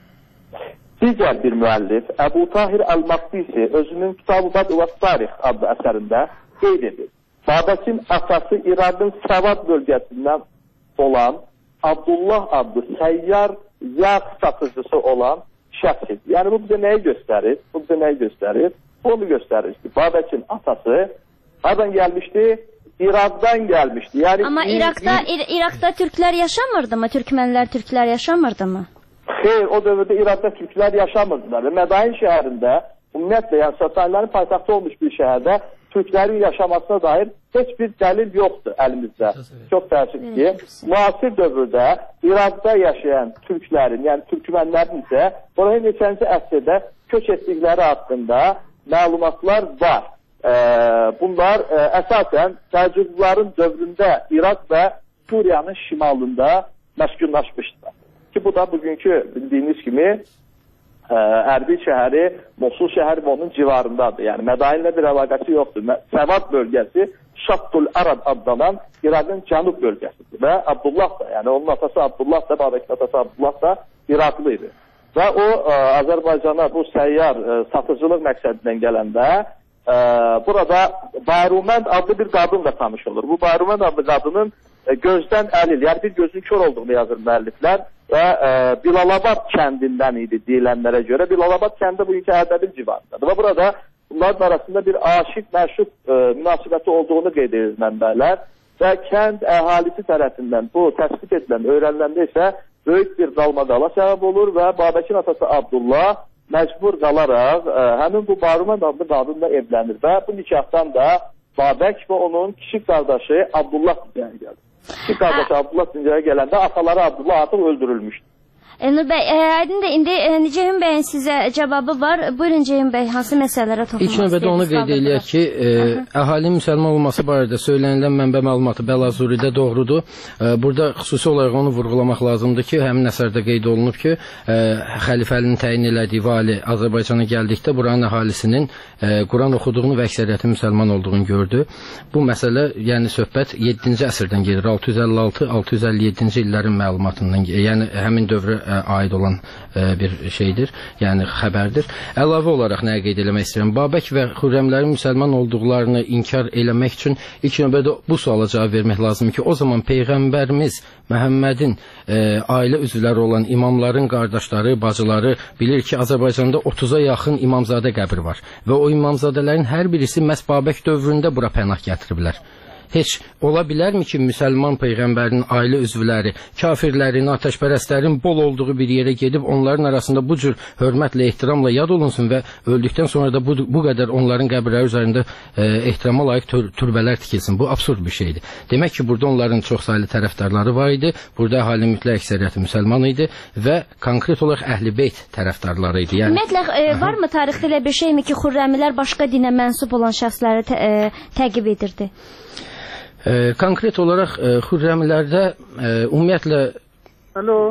Digər bir müəllif Əbu Tahir Əl-Maqdisi özünün Kitab-ı Bədü və Tarix adlı əsərində qeyd edir. Babəkin atası İraqın Səvad bölgəsindən olan Abdullah adlı səyyar yağ satıcısı olan şəxs. Yəni bu bizə nəyi göstərir? Bu bizə nəyi göstərir? Onu göstərir ki, Babəkin atası hardan gəlmişdi? İraqdan gəlmişdi. Yəni Amma İraqda İr İraqda türklər yaşamırdı mı? Türkmənlər, türklər yaşamırdı mı? Xeyr, o dövrdə İraqda türklər yaşamırdılar. Və Mədain şəhərində, ümumiyyətlə, yəni Sasanilərin paytaxtı olmuş bir şəhərdə türklərin yaşamasına dair heç bir dəlil yoxdur əlimizdə. Çox təəssüf ki, müasir dövrdə İraqda yaşayan türklərin, yəni türkmənlərin isə oraya neçənci əsrdə köç etdikləri haqqında məlumatlar var. Ee, bunlar e, əsasən Səlcuqluların dövründə İraq və Suriyanın şimalında məskunlaşmışdır. Ki bu da bugünkü bildiyiniz kimi e, Ərbil şəhəri, Mosul şəhəri və onun civarındadır. Yəni Mədainlə bir əlaqəsi yoxdur. Səvad bölgəsi Şattul Arad adlanan İraqın cənub bölgəsidir. Və Abdullah da, yəni onun atası Abdullah da, Babəkin atası Abdullah da İraqlı idi. Və o e, Azərbaycana bu səyyar e, satıcılıq məqsədindən gələndə Ee, burada Bayrumənd adlı bir qadınla tanış olur. Bu Bayrumənd adlı qadının e, gözdən əlil, yəni bir gözün kör olduğunu yazır müəlliflər və e, Bilalabad kəndindən idi deyilənlərə görə. Bilalabad kəndi bugünkü Ərdəbil civarındadır. Və burada bunların arasında bir aşiq, məşuq e, münasibəti olduğunu qeyd edir mənbələr və kənd əhalisi tərəfindən bu təsbit edilən, öyrəniləndə isə böyük bir qalmaqala səbəb olur və Babəkin atası Abdullah məcbur qalaraq ə, həmin bu Bayrumənd adlı qadınla evlənir və bu nikahdan da Babək və onun kiçik qardaşı Abdullah dünyaya gəlir. Kiçik qardaşı Abdullah dünyaya gələndə ataları Abdullah artıq öldürülmüşdür. Elnur bəy, aydın da indi e, Ceyhun bəyin sizə cavabı var. Buyurun Ceyhun bəy, hansı məsələlərə toxunmaq İlk növbədə onu qeyd eləyək ki, e, əhalinin müsəlman olması barədə söylənilən mənbə məlumatı Bəlazuridə doğrudur. E, burada xüsusi olaraq onu vurğulamaq lazımdır ki, həmin əsərdə qeyd olunub ki, e, xəlifənin təyin elədiyi vali Azərbaycana gəldikdə buranın əhalisinin e, Quran oxuduğunu və əksəriyyətin müsəlman olduğunu gördü. Bu məsələ, yəni söhbət yeddinci əsrdən gedir. altı yüz əlli altı altı yüz əlli yeddinci illərin məlumatından, yəni həmin dövrə aid olan e, bir şeydir, yəni xəbərdir. Əlavə olaraq nəyə qeyd eləmək istəyirəm? Babək və Xürrəmlərin müsəlman olduqlarını inkar eləmək üçün ilk növbədə bu suala cavab vermək lazımdır ki, o zaman Peyğəmbərimiz Məhəmmədin e, ailə üzvləri olan imamların qardaşları, bacıları bilir ki, Azərbaycanda otuza yaxın imamzadə qəbri var və o imamzadələrin hər birisi məhz Babək dövründə bura pənah gətiriblər. heç ola bilərmi ki, müsəlman peyğəmbərinin ailə üzvləri, kafirlərin, ateşpərəstlərin bol olduğu bir yerə gedib onların arasında bu cür hörmətlə, ehtiramla yad olunsun və öldükdən sonra da bu, bu qədər onların qəbirləri üzərində e, ehtirama layiq tür türbələr tikilsin. Bu absurd bir şeydir. Demək ki, burada onların çox saylı tərəfdarları var idi. Burada əhalinin mütləq əksəriyyəti müsəlman idi və konkret olaraq Əhl-i-Beyt tərəfdarları idi. Yəni, ümumiyyətlə, e, varmı tarixdə elə bir şeymi ki, Xürrəmilər başqa dinə mənsub olan şəxsləri tə, e, təqib edirdi? E, konkret olaraq e, Xürrəmilərdə e, ümumiyyətlə... Alo.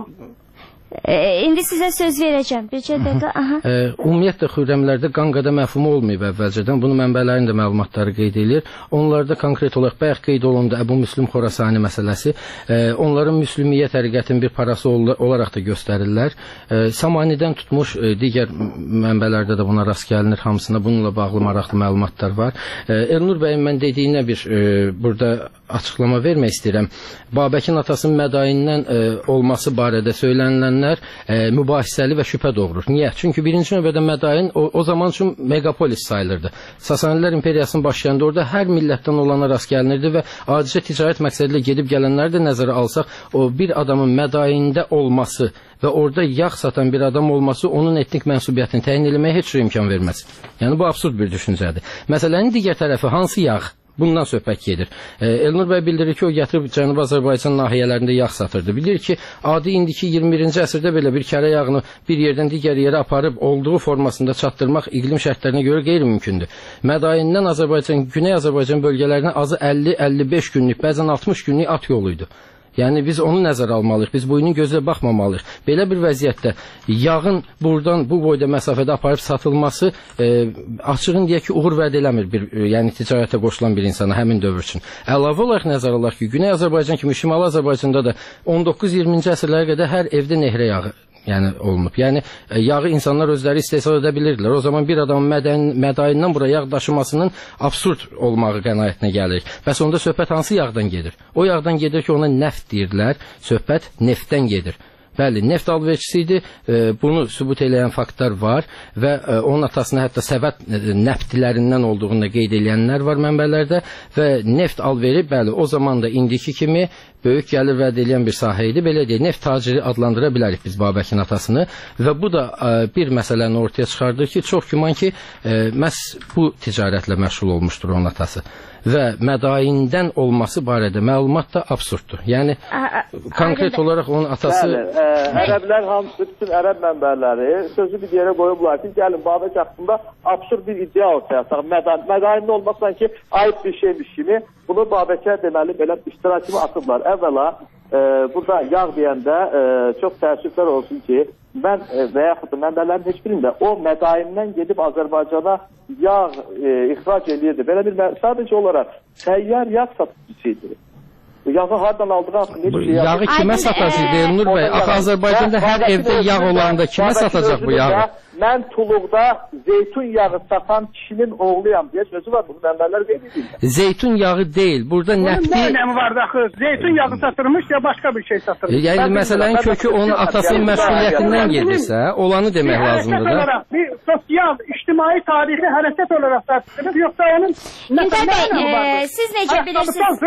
E, indi sizə söz verəcəm. Bircə dəqiqə. Aha. E, ümumiyyətlə Xürrəmlərdə qanqada məfhumu olmayıb əvvəlcədən. Bunu mənbələrin də məlumatları qeyd edir. Onlarda konkret olaraq bayaq qeyd olundu Əbu Müslim Xorasani məsələsi. E, onların müslümiyyə təriqətinin bir parası ol olaraq da göstərirlər. E, Samanidən tutmuş e, digər mənbələrdə də buna rast gəlinir. Hamısına bununla bağlı maraqlı məlumatlar var. E, Elnur bəyin mən dediyinə bir e, burada açıqlama vermək istəyirəm. Babəkin atasının Mədayindən e, olması barədə söylənilənlər e, mübahisəli və şübhə doğurur. Niyə? Çünki birinci növbədə Mədayin o, o zaman üçün megapolis sayılırdı. Sasanilər imperiyasının başlayanında orada hər millətdən olana rast gəlinirdi və adicə ticarət məqsədilə gedib gələnləri də nəzərə alsaq, o bir adamın Mədayində olması və orada yağ satan bir adam olması onun etnik mənsubiyyətini təyin etməyə heç bir imkan verməz. Yəni bu absurd bir düşüncədir. Məsələnin digər tərəfi hansı yağ? Bundan söhbət gedir. E, Elnur bəy bildirir ki, o gətirib Cənubi Azərbaycan nahiyələrində yağ satırdı. Bilir ki, adi indiki iyirmi birinci əsrdə belə bir kərə yağını bir yerdən digər yerə aparıb olduğu formasında çatdırmaq iqlim şərtlərinə görə qeyri-mümkündür. Mədayindən Azərbaycan, Güney Azərbaycan bölgələrinə azı əlli əlli beş günlük, bəzən altmış günlük at yoluydu. Yəni biz onu nəzərə almalıyıq, biz boyunun gözlə baxmamalıyıq. Belə bir vəziyyətdə yağın buradan bu boyda məsafədə aparıb satılması e, açığın deyək ki, uğur vəd eləmir bir, e, yəni ticarətə qoşulan bir insana həmin dövr üçün. Əlavə olaraq nəzərə alaq ki, Güney Azərbaycan kimi Şimali Azərbaycanda da on doqquz iyirminci əsrlərə qədər hər evdə nehrə yağı yəni olunub. Yəni yağı insanlar özləri istehsal edə bilirdilər. O zaman bir adamın mədən, mədayindən bura yağ daşımasının absurd olmağı qənaətinə gəlir. Bəs onda söhbət hansı yağdan gedir? O yağdan gedir ki, ona neft deyirlər. Söhbət neftdən gedir. Bəli, neft alverçisi idi. E, bunu sübut eləyən faktlar var və e, onun atasına hətta Səvət nəftlərindən olduğunu qeyd edənlər var mənbələrdə və neft alveri, bəli, o zaman da indiki kimi böyük gəlir vəd edən bir sahə idi. Belə deyək, neft taciri adlandıra bilərik biz Babəkin atasını və bu da e, bir məsələni ortaya çıxardır ki, çox güman ki, e, məhz bu ticarətlə məşğul olmuşdur onun atası. Və Mədayindən olması barədə məlumat da absurddur. Yəni, konkret olaraq onun atası... Bəli, ə, ərəblər hamısı, bütün ərəb mənbələri sözü bir yerə qoyublar ki, gəlin Babək haqqında absurd bir iddia ortaya ataq. Mədayinin olmaq sanki ayıb bir şeymiş kimi bunu Babəkə deməli belə iştirak kimi atıblar. Əvvəla, ə, burada yağ deyəndə ə, çox təəssüflər olsun ki, mən e, və yaxud da mənbələrin heç birində o Mədayindən gedib Azərbaycana yağ e, ixrac edirdi. Belə bir sadəcə olaraq səyyar yağ satıcısıydı. Yağı hardan aldığı haqqında heç şey yağı kimə satacaq Elnur bəy? Axı Azərbaycanda hər evdə yağ olanda kimə satacaq bu yağı? Mən Tuluqda zeytun yağı satan kişinin oğluyam deyə sözü var. Bunu mənbələr qeyd edirlər. Zeytun yağı deyil. Burada nəfti... Nə önəmi vardı axı? Zeytun yağı satırmış ya başqa bir şey satırmış. Yəni məsələnin kökü onun atasının məsuliyyətindən gedirsə, olanı demək lazımdır da. Bir sosial, ictimai, tarixi hərəkət olaraq satırmış. Yoxsa onun... Güntay bəy, siz necə bilirsiniz?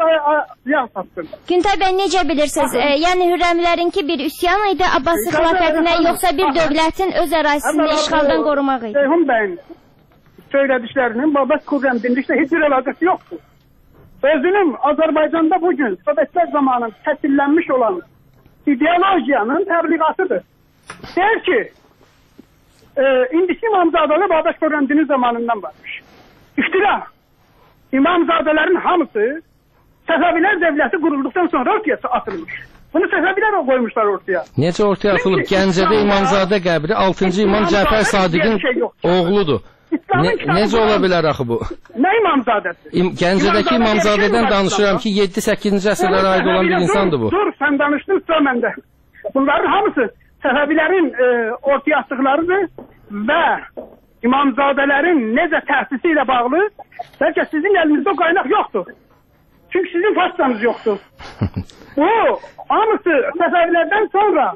Güntay bəy, necə bilirsiniz? Yəni Hürrəmlərinki bir üsyan idi Abbasi xilafətinə, yoxsa bir dövlətin öz ərazisini işğaldan qorumaq idi? Ceyhun bəyin söylədiklərinin Babək Xürrəm dinliklə heç bir əlaqəsi yoxdur. Özünün Azərbaycanda bugün Sovetlər zamanı təsillənmiş olan ideolojiyanın təbliğatıdır. Deyir ki, e, indiki İmamzadalı Babək Xürrəm dini zamanından varmış. İftira. İmamzadələrin hamısı Səfəvilər dövləti qurulduqdan sonra ortaya atılmış. Bunu Səfəvilər qoymuşlar ortaya. Necə ortaya atılıb? Gəncədə İmamzadə qəbri altıncı İmam Cəfər Sadiqin oğludur. Ne, necə ola bilər axı bu? Nə İmamzadəsi? İm, Gəncədəki İmamzadədən danışıram ki, yeddi səkkizinci əsrlərə aid olan bir insandır bu. Dur, sən danışdın, sonra məndə. Bunların hamısı Səfəvilərin e, ortaya atdıqlarıdır və İmamzadələrin necə təsisi ilə bağlı, bəlkə sizin əlinizdə o qaynaq yoxdur. Çünki sizin façanız yoxdur. Bu, hamısı Səfəvilərdən sonra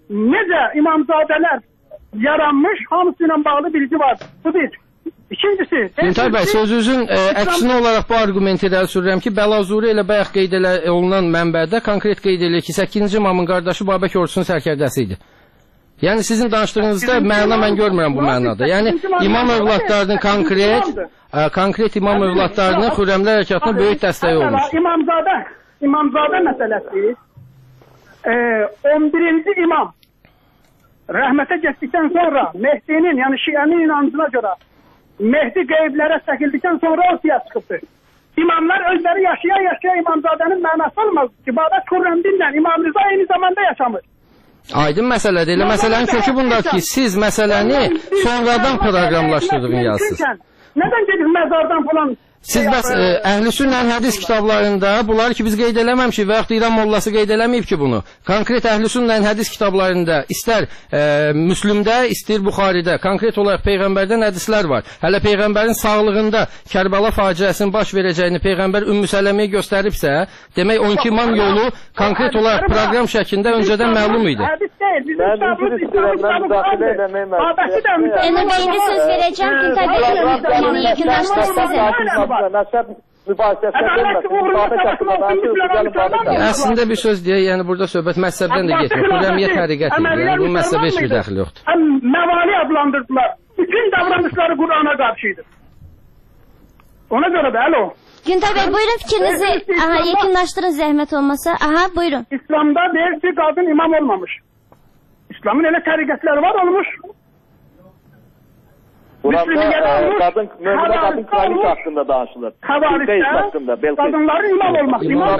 necə İmamzadələr yaranmış, hamısı ilə bağlı bilgi var. Bu bir. İkincisi, ki... Güntay bəy, sözünüzün e, əksinə olaraq bu argumenti irəli sürürəm ki, Bəlazuri ilə bayaq qeyd olunan mənbədə konkret qeyd edilir ki, səkkizinci imamın qardaşı Babək ordusunun sərkərdəsi idi. Yəni sizin danışdığınızda məna mən görmürəm bu mənada. Yəni imam övladlarının konkret ə, konkret imam övladlarının Xürrəmlər hərəkatına böyük dəstəyi olmuş. İmamzadə, İmamzadə məsələsi e, on birinci imam rəhmətə getdikdən sonra Mehdinin, yəni Şiənin inancına görə Mehdi qeyblərə çəkildikdən sonra ortaya çıxıbdır. İmamlar özləri yaşaya-yaşaya İmamzadənin mənası olmaz ki, Babək Xürrəmdinlə İmam Rıza eyni zamanda yaşamır. Aydın məsələdir. Elə məsələnin kökü bundadır ki, siz məsələni sonradan proqramlaşdırdığını yazsınız. Nədən gedib məzardan falan? Siz bəs e, Əhl-i Sünnənin hədis kitablarında bunları ki biz qeyd eləməmişik və yaxud İran mollası qeyd eləməyib ki bunu. Konkret Əhl-i Sünnənin hədis kitablarında istər e, Müslümdə, istər Buxaridə konkret olaraq Peyğəmbərdən hədislər var. Hələ Peyğəmbərin sağlığında Kərbəla faciəsinin baş verəcəyini Peyğəmbər Ümmü Sələməyə göstəribsə, demək on iki imam yolu konkret olaraq proqram şəklində öncədən məlum idi. Hədis deyil, bizim kitabımız İslam'ın müdaxilə eləmək məqsədi. Ənə bəy, söz verəcəm, Güntay bəy, yekunlaşdırsınız. Məsəb mübahisəsinə gəlməsin. Babək haqqında danışırız, gəlin Babək haqqında. Əslində bir söz deyək, yəni burada söhbət məhzəbdən də getmir. Xürrəmiyyət həqiqət edir. Yəni bu məhzəbə heç bir dəxli yoxdur. Həm məvali adlandırdılar. Bütün davranışları Qur'ana qarşıydı. Ona görə də, alo. Güntay bəy, buyurun fikrinizi aha, yekunlaşdırın zəhmət olmasa. Aha, buyurun. İslamda deyir ki, qadın imam olmamış. İslamın elə təriqətləri var olmuş. Burada e, kadın, müminə kadın kraliç haqqında danışılır. Xəvarişdə qadınların imam olmaq. İmam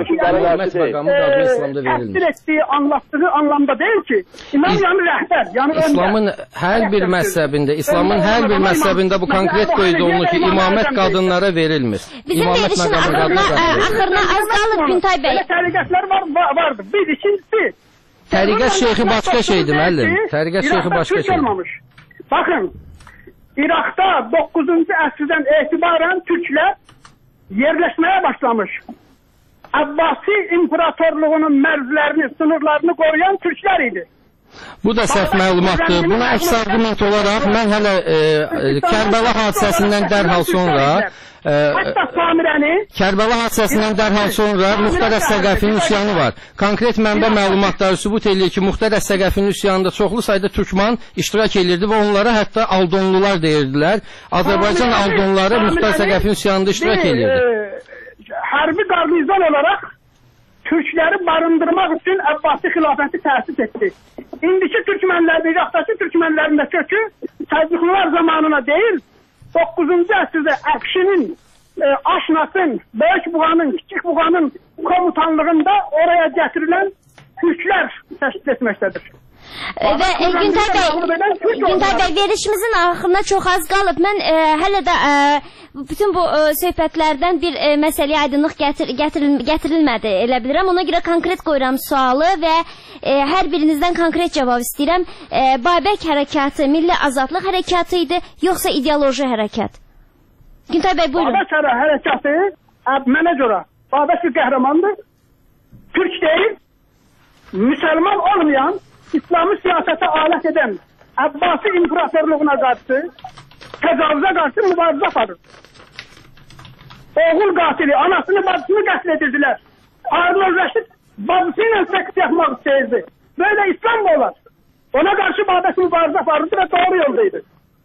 təsdir etdiyi, anlattığı anlamda deyil ki, imam yəni rəhbər. Yəni İslamın hər bir məzhəbində, İslamın hər bir məzhəbində bu konkret qeyd olunur ki, imamət qadınlara verilmir. Bizim verilişin axırına, axırına az qalıb Güntay bəy. Belə təriqətlər var, vardır. Bir, ikincisi. Təriqət şeyxi başqa şeydir, müəllim. Təriqət şeyxi başqa şeydir. Baxın. İraqda doqquzuncu əsrdən etibarən Türklər yerləşməyə başlamış. Abbasi imparatorluğunun mərzlərini, sınırlarını qoruyan Türklər idi. Bu da səhv məlumatdır. Buna əks arqument olaraq mən hələ e, Kərbəla hadisəsindən dərhal sonra e, Kərbəla hadisəsindən dərhal sonra Muxtar Əs-Səqəfinin üsyanı var. Konkret mənbə məlumatları sübut edir ki, Muxtar Əs-Səqəfinin üsyanında çoxlu sayda türkman iştirak edirdi və onlara hətta Aldonlular deyirdilər. Azərbaycan Aldonları Muxtar Əs-Səqəfinin üsyanında iştirak edirdi. Hərbi qarnizon olaraq Türkləri barındırmaq üçün Əbbasi xilafəti təsis etdi. İndiki Türkmenlər, İraqdakı Türkmenlərin də kökü Səlcuqlular zamanına deyil, doqquzuncu əsrdə Əfşinin, e, Aşnasın, Böyük Buğanın, Kiçik Buğanın komutanlığında oraya gətirilən Türklər təşkil etməkdədir. Və e, Güntay bəy, Güntay bəy, verilişimizin axırına çox az qalıb. Mən e, hələ də e, bütün bu e, söhbətlərdən bir e, məsələyə aydınlıq gətir, gətiril, gətirilmədi elə bilirəm. Ona görə konkret qoyuram sualı və e, hər birinizdən konkret cavab istəyirəm. E, Babək hərəkatı milli azadlıq hərəkatı idi, yoxsa ideoloji hərəkat? Güntay bəy, buyurun. Babək hərəkatı mənə görə Babək bir qəhrəmandır. Türk deyil, müsəlman olmayan, İslami siyasete alet eden Abbasi imparatorluğuna karşı, tecavüze karşı mübarize aparır. Oğul katili, anasını bacısını katledildiler. Harun Reşit bacısıyla seks yapmak isteyirdi. Böyle İslam mı olar? Ona karşı Babək mübarize aparırdı ve doğru yoldaydı.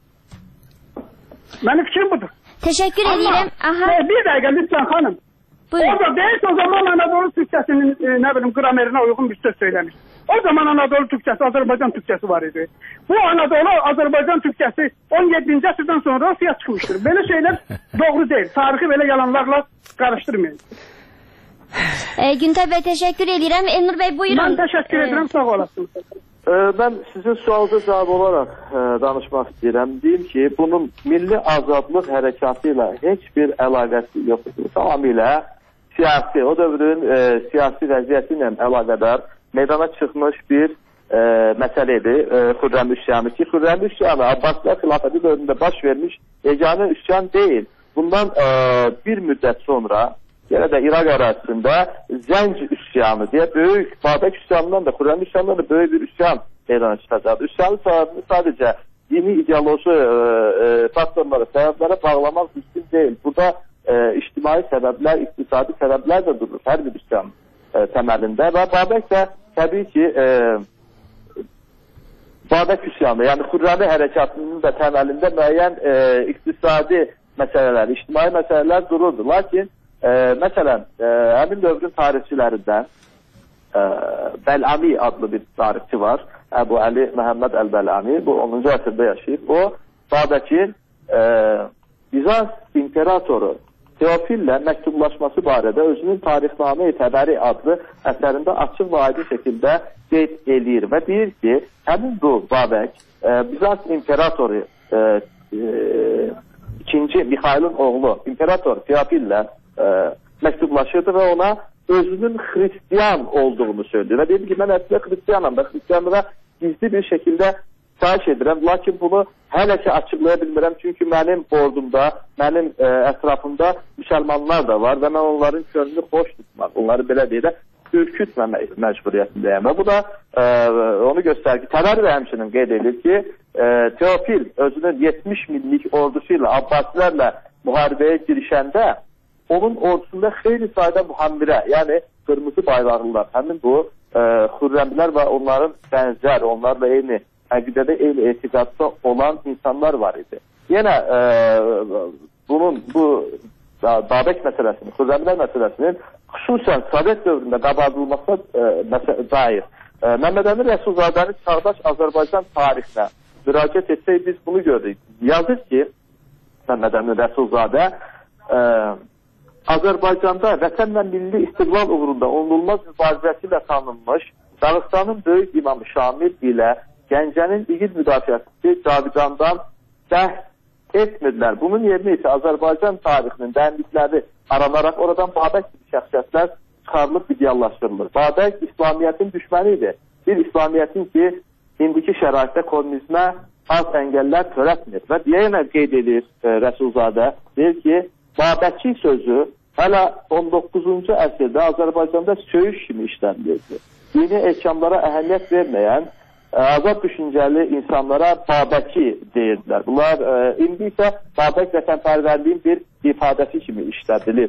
Benim fikrim budur. Teşekkür ederim. Aha. Bir dakika lütfen hanım. Buyurun. Orada değilse o zaman Anadolu Türkçesinin e, ne bileyim gramerine uygun bir söz söylemiş. O zaman Anadolu Türkçesi, Azerbaycan Türkçesi var idi. Bu Anadolu, Azerbaycan Türkçesi on yeddinci əsrdən sonra ortaya çıxmıştır. Böyle şeyler doğru değil. Tarihi böyle yalanlarla karıştırmayın. E, Güntay Bey teşekkür ederim. Elnur Bey buyurun. Ben teşekkür ederim. E, sağ olasınız. Ee, ben sizin sualınıza cevap olarak e, danışmak istedim. Deyim ki, bunun milli azadlıq hərəkatıyla heç bir əlaqəsi yoxdur. Tamamilə siyasi, o dövrün e, siyasi vəziyyəti ilə əlaqədar meydana çıxmış bir e, məsələdir. E, Xürrəm üsyanı ki, Xürrəm üsyanı Abbasilər xilafəti dövründə baş vermiş yeganə üsyan deyil. Bundan e, bir müddət sonra yenə də İraq ərazisində Zənc üsyanı deyə böyük, Babək üsyanından da, Xürrəm üsyanından da böyük bir üsyan meydana çıxacaq. Üsyanın səbəbini sadəcə dini ideoloji e, e, faktorları, səbəblərə bağlamaq mümkün deyil. Burada e, ictimai səbəblər, iqtisadi səbəblər də durur hər bir üsyan e, təməlində və Babək də təbii ki e, Babək üsyanı, yəni Xürrəmi hərəkatının da təməlində müəyyən e, iqtisadi məsələlər, ictimai məsələlər dururdu. Lakin e, məsələn, e, həmin dövrün tarixçilərindən e, Bəlami adlı bir tarixçi var. Əbu Əli Məhəmməd Əl-Bəlami, bu onuncu əsrdə yaşayıb. O, Babəkin e, Bizans imperatoru Teofillə məktublaşması barədə özünün Tarixnamə-i Təbəri adlı əsərində açıq və aydın şəkildə qeyd eləyir və deyir ki, həmin bu Babək e, Bizans imperatoru e, e, ikinci Mixailin oğlu imperator Teofillə e, məktublaşırdı və ona özünün Xristiyan olduğunu söylüyor. Və dedi ki, mən əslində Xristiyanam və Xristiyanlığa gizli bir şəkildə xahiş edirəm. Lakin bunu hələ ki açıqlaya bilmirəm. Çünki mənim bordumda, mənim e, ətrafımda müsəlmanlar da var və mən onların könlünü xoş tutmaq, onları belə deyə ürkütməmək məcburiyyətindəyəm. Və bu da e, onu göstərir ki, Təbəri də həmçinin qeyd edir ki, e, Teofil özünün yetmiş minlik ordusu ilə Abbasilərlə müharibəyə girişəndə onun ordusunda xeyli sayda mühammirə, yəni qırmızı bayraqlılar, həmin bu e, Xürrəmlər və onların bənzər, onlarla eyni əqidədə, eyni etiqadda olan insanlar var idi. Yenə e, bunun, bu Babək məsələsinin, Xürrəmlər məsələsinin xüsusən Sovet dövründə qabardılmasına e, dair e, Məmməd Əmin Rəsulzadənin Çağdaş Azərbaycan tarixinə müraciət etsək biz bunu gördük. Yazır ki, Məmməd Əmin Rəsulzadə e, Azərbaycanda vətən və milli istiqlal uğrunda onulmaz mübarizəsi ilə tanınmış Dağıstanın böyük imamı Şamil ilə Gəncənin igid müdafiəçisi Cavidandan bəhs etmirlər. Bunun yerinə isə Azərbaycan tarixinin dərinlikləri aranaraq oradan Babək kimi şəxsiyyətlər çıxarılıb ideallaşdırılır. Babək İslamiyyətin düşməni idi. Bir İslamiyyətin ki, indiki şəraitdə kommunizmə az əngəllər törətmir. Və yenə qeyd edir e, Rəsulzadə, deyir ki, Babəkçi sözü hələ on doqquzuncu əsrdə Azərbaycanda söyüş kimi işlənilirdi. Dini ehkamlara əhəmiyyət verməyən azad düşüncəli insanlara Babəkçi deyirdilər. Bunlar e, indi isə Babək vətənpərvərliyin bir ifadəsi kimi işlədilir.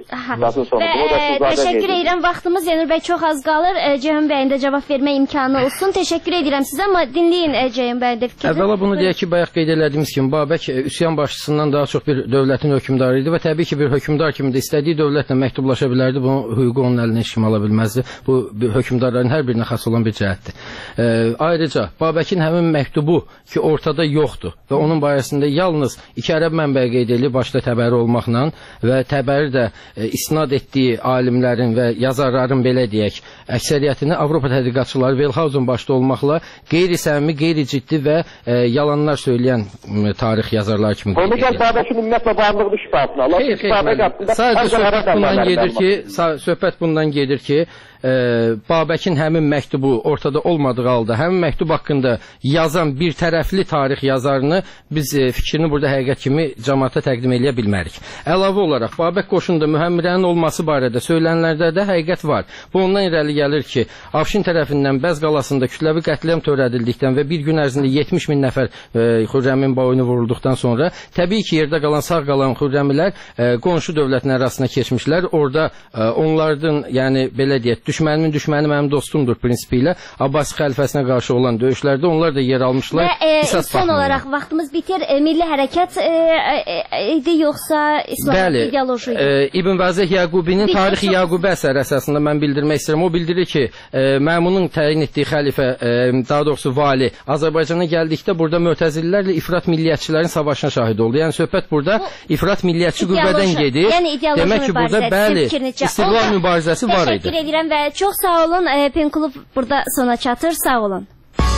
Və təşəkkür edirəm. Vaxtımız Ceyhun bəy çox az qalır. E, Ceyhun bəyin də cavab vermə imkanı olsun. Təşəkkür edirəm sizə, amma dinləyin e, Ceyhun bəyin də fikrini. Əvvəla bunu deyək ki, bayaq qeyd elədiyimiz kimi Babək e, üsyan başçısından daha çox bir dövlətin hökmdarı idi və təbii ki, bir hökmdar kimi də istədiyi dövlətlə məktublaşa bilərdi. Bunun hüququ onun əlinə heç kim ala bilməzdi. Bu hökmdarların hər birinə xas olan bir cəhətdir. E, ayrıca Babəkin həmin məktubu ki, ortada yoxdur və onun barəsində yalnız iki ərəb mənbəyi qeyd edilir, başda Təbəri olmaqla və Təbəri də e, isnad etdiyi alimlərin və yazarların belə deyək, əksəriyyətini Avropa tədqiqatçıları Velhausen başda olmaqla qeyri-səmimi, qeyri-ciddi və e, yalanlar söyləyən e, tarix yazarlar kimi. Onu gəl Babəkin ümumiyyətlə varlığını şübhəsini alır. Xeyr, xeyr, sadəcə söhbət bundan gedir ki, söhbət bundan gedir ki, e, Babəkin həmin məktubu ortada olmadığı halda, həmin məktub haqqında yazan bir tərəfli tarix yazarını biz e, fikrini burada həqiqət kimi cəmaata təqdim edə bilmərik. Əlavə olaraq, Babək qoşununda mühəmmirənin olması barədə söylənlərdə də həqiqət var. Bu ondan irəli gəlir ki, Afşin tərəfindən Bəz qalasında kütləvi qətliam törədildikdən və bir gün ərzində yetmiş min nəfər e, Xürrəmin boynu vurulduqdan sonra, təbii ki, yerdə qalan sağ qalan Xürrəmilər e, qonşu dövlətin arasına keçmişlər. Orada e, onlardan, yəni belə deyək, düşmənimin düşməni mənim dostumdur prinsipi ilə Abbas xəlifəsinə qarşı olan döyüşlərdə onlar da yer almışlar. Və e, son olaraq vaxtımız bitir. E, milli hərəkat e, e, idi yoxsa İslam ideoloji idi? E, İbn Vazeh Yaqubinin Tarixi Yaqubə əsəri əsasında mən bildirmək istəyirəm. O bildirir ki, e, Məmunun təyin etdiyi xəlifə, e, daha doğrusu vali Azərbaycana gəldikdə burada Mötəzililərlə ifrat milliyyətçilərin savaşına şahid oldu. Yəni söhbət burada ifrat milliyyətçi qüvvədən gedir. Yəni demək ki, burada bəli, istiqlal mübarizəsi var idi. Təşəkkür edirəm və çox sağ olun. E, Penklub burada sona çatır. Sağ olun.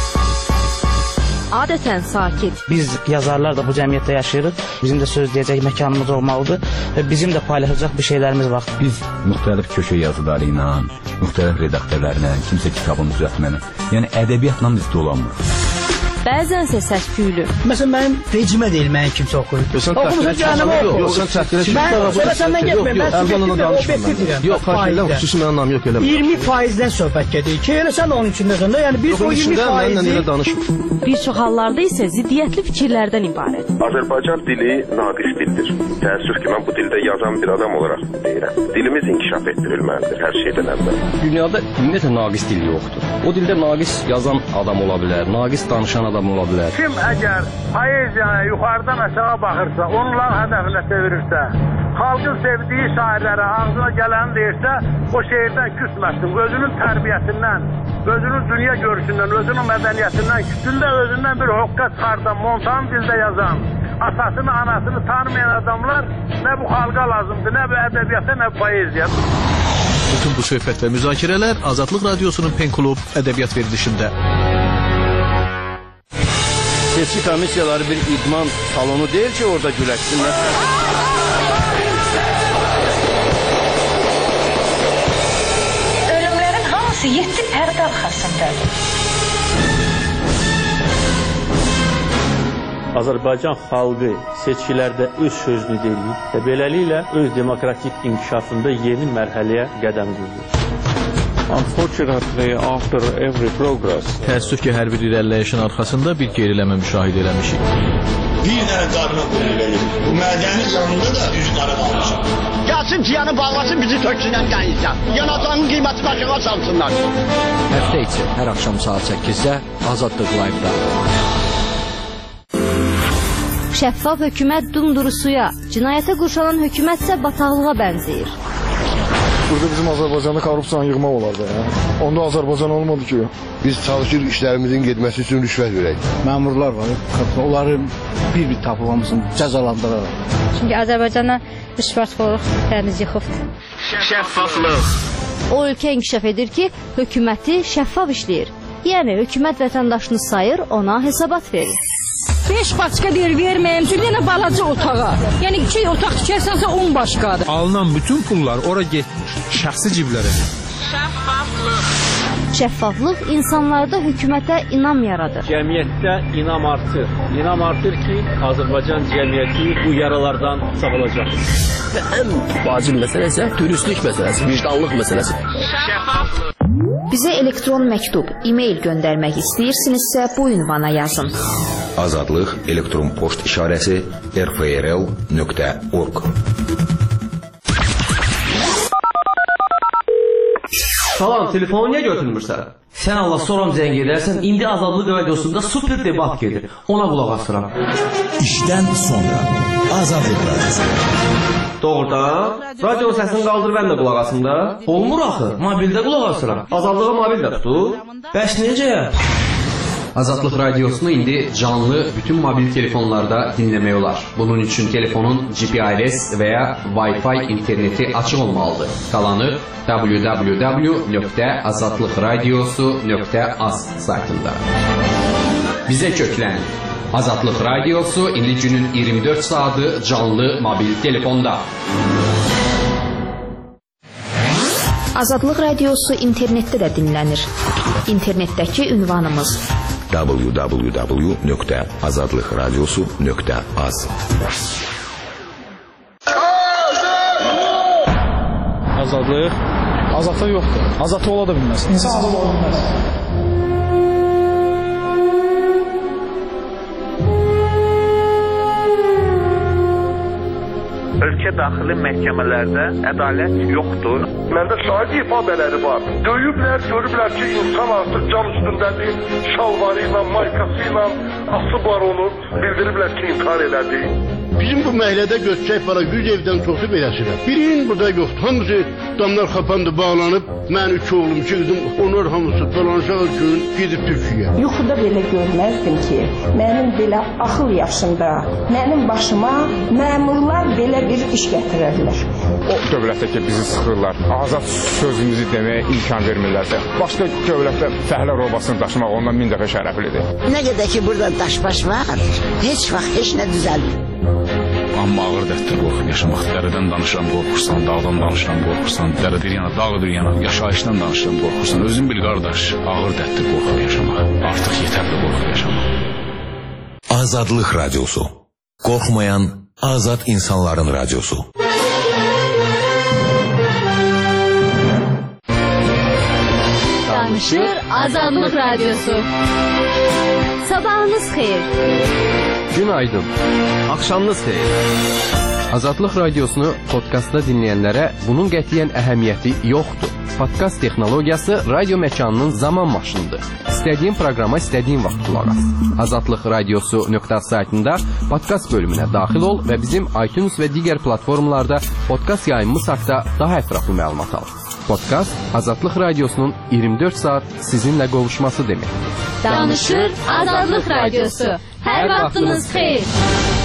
Adətən sakit. Biz yazarlar da bu cəmiyyətdə yaşayırıq. Bizim də söz deyəcək məkanımız olmalıdır və bizim də paylaşacaq bir şeylərimiz var. Biz müxtəlif köşə yazıları ilə, müxtəlif redaktörlərlə, kimsə kitabını düzəltməni, yəni ədəbiyyatla biz dolanmırıq. bəzənsə səs-küylü. Məsələn, mənim rejimə deyil, mənim kimsə oxuyur. Oxumusun cəhənnəmə oxu. Yox, sən çəkdirə çıxma. Mən səndən getmir, mən Ərqanla danışmıram. Yox, xahiş xüsusi mənim anlam yox eləmə. iyirmi faizdən söhbət gedir ki, elə sən onun içindəsən də, yəni biz o iyirmi faizi... Bir çox hallarda isə ziddiyyətli fikirlərdən ibarət. Azərbaycan dili naqis dildir. Təəssüf ki, mən bu dildə yazan bir adam olaraq deyirəm. Dilimiz inkişaf etdirilməlidir hər şeydən əvvəl. Dünyada ümumiyyətlə naqis dil yoxdur. O dildə naqis yazan adam ola bilər, naqis danışan adam ola bilər. Kim əgər poeziyaya yuxarıdan aşağı baxırsa, onların hədəfinə çevirirsə, xalqın sevdiyi şairlərə ağzına gələni deyirsə, o şeirdən küsməsin. Özünün tərbiyəsindən, özünün dünya görüşündən, özünün mədəniyyətindən, kütündə özündən bir hoqqa çıxardan, montan dildə yazan, atasını, anasını tanımayan adamlar nə bu xalqa lazımdır, nə bu ədəbiyyata, nə bu poeziya. Bütün bu söhbət və müzakirələr Azadlıq Radiosunun Pen Klub ədəbiyyat verilişində. Seçki komissiyaları bir idman salonu deyil ki, orada güləşsinlər. Ölümlərin hamısı yeddi pərdə arxasındadır. Azərbaycan xalqı seçkilərdə öz sözünü deyir və beləliklə öz demokratik inkişafında yeni mərhələyə qədəm qoyur. Unfortunately, after every progress, təəssüf ki, hər bir irəliləyişin arxasında bir geriləmə müşahidə eləmişik. Bir dənə qarına qulun verir. Bu mədəni yanında da düz qarı qalmışam. Gəlsin ciyanı bağlasın, bizi töksünən qəyinsən. Yanacağının qiyməti başına salsınlar. Həftə içi hər axşam saat səkkizdə Azadlıq Live-da. Şəffaf hökumət dumduru suya, cinayətə qurşanan hökumətsə bataqlığa bənzəyir. Burada bizim Azərbaycanda korrupsiyanı yığmaq olar da ya. Onda Azərbaycan olmadı ki. Biz çalışır işlərimizin getməsi üçün rüşvət verək. Məmurlar var, onları bir-bir tapılmasın, cəzalandıraraq. Çünki Azərbaycana rüşvətxorluq təmiz yıxıbdır. Şəffaflıq. O ölkə inkişaf edir ki, hökuməti şəffaf işləyir. Yəni, hökumət vətəndaşını sayır, ona hesabat verir. beş başqa deyir, verməyəm üçün yenə balaca otağa. Yəni, iki otaq tikərsənsə on başqadır. Alınan bütün pullar ora getmiş, şəxsi ciblərə. Şəffaflıq. Şəffaflıq insanlarda hökumətə inam yaradır. Cəmiyyətdə inam artır. İnam artır ki, Azərbaycan cəmiyyəti bu yaralardan sağolacaq. Və ən vacib məsələ isə dürüstlük məsələsi, vicdanlıq məsələsi. Şəffaflıq. Bizə elektron məktub, e-mail göndərmək istəyirsinizsə bu ünvana yazın. Azadlıq elektron poçt işarəsi r f r l nöqtə org. Salam, telefonu niyə götürmürsən? Sən Allah soram zəng edərsən, indi Azadlıq Radiosunda super debat gedir. Ona qulaq asıram. İşdən sonra Azadlıq Radiosu. Doğrudan, radio səsini qaldır, mən də qulaq asım da. Olmur axı, mobildə qulaq asıram. Azadlığa mobil də tutur. Bəs necə? Azadlıq Radiosunu indi canlı bütün mobil telefonlarda dinləmək olar. Bunun üçün telefonun G P R S və ya Wi-Fi interneti açıq olmalıdır. Qalanı w w w nöqtə azadlıqradiosu nöqtə az saytında. Bizə köklən. Azadlıq Radiosu indi günün iyirmi dörd saatı canlı mobil telefonda. Azadlıq Radiosu internetdə də dinlənir. İnternetdəki ünvanımız w w w nöqtə azadlıqradiosu nöqtə az. Azadlıq? Azadlıq yoxdur. Azadlıq ola da bilməz. İnsan azad ola bilməz. Ölkə daxili məhkəmələrdə ədalət yoxdur. Məndə şahid ifadələri var. Döyüblər, görüblər ki, insan artıq can üstündədir. Şalvarı ilə, maykası ilə asıb var onu. Bildiriblər ki, intihar elədi. Bizim bu məhəllədə göçək para yüz evdən çoxu beləşirə. Birinin burada yoxdur. Hamısı damlar xapandı, bağlanıb. Mən üç oğlum, iki qızım, onlar hamısı dolanışağı gün gedib Türkiyə. Yuxuda belə görməzdim ki, mənim belə axıl yaşında, mənim başıma məmurlar belə bir iş gətirərlər. O dövlətdə ki, bizi sıxırlar, azad sözümüzü deməyə imkan vermirlərsə, başqa dövlətdə fəhlə robasını daşımaq ondan min dəfə şərəflidir. Nə qədər ki, burada daş-baş var, heç vaxt heç nə düzəlmir. Amma ağır dərddir qorxub yaşamaq. Dərədən danışıram, qorxursan, dağdan danışıram, qorxursan, dərə bir yana, dağ bir yana, yaşayışdan danışıram, qorxursan. Özün bil qardaş, ağır dərddir qorxub yaşamaq. Artıq yetərli qorxub yaşamaq. Azadlıq Radyosu. Qorxmayan azad insanların radyosu. Danışır Azadlıq Radyosu. Sabahınız xeyir. Günaydın. Akşamınız xeyir. Azadlıq Radiosunu podkastda dinləyənlərə bunun qətiyyən əhəmiyyəti yoxdur. Podkast texnologiyası radio məkanının zaman maşınıdır. İstədiyin proqrama istədiyin vaxt qulaq as. Azadlıq Radiosu nöqtə saytında podkast bölümünə daxil ol və bizim iTunes və digər platformalarda podkast yayımımız haqqında daha ətraflı məlumat al. Podkast Azadlıq Radiosunun iyirmi dörd saat sizinlə qovuşması deməkdir. Danışır Azadlıq Radiosu. Hər vaxtınız xeyir.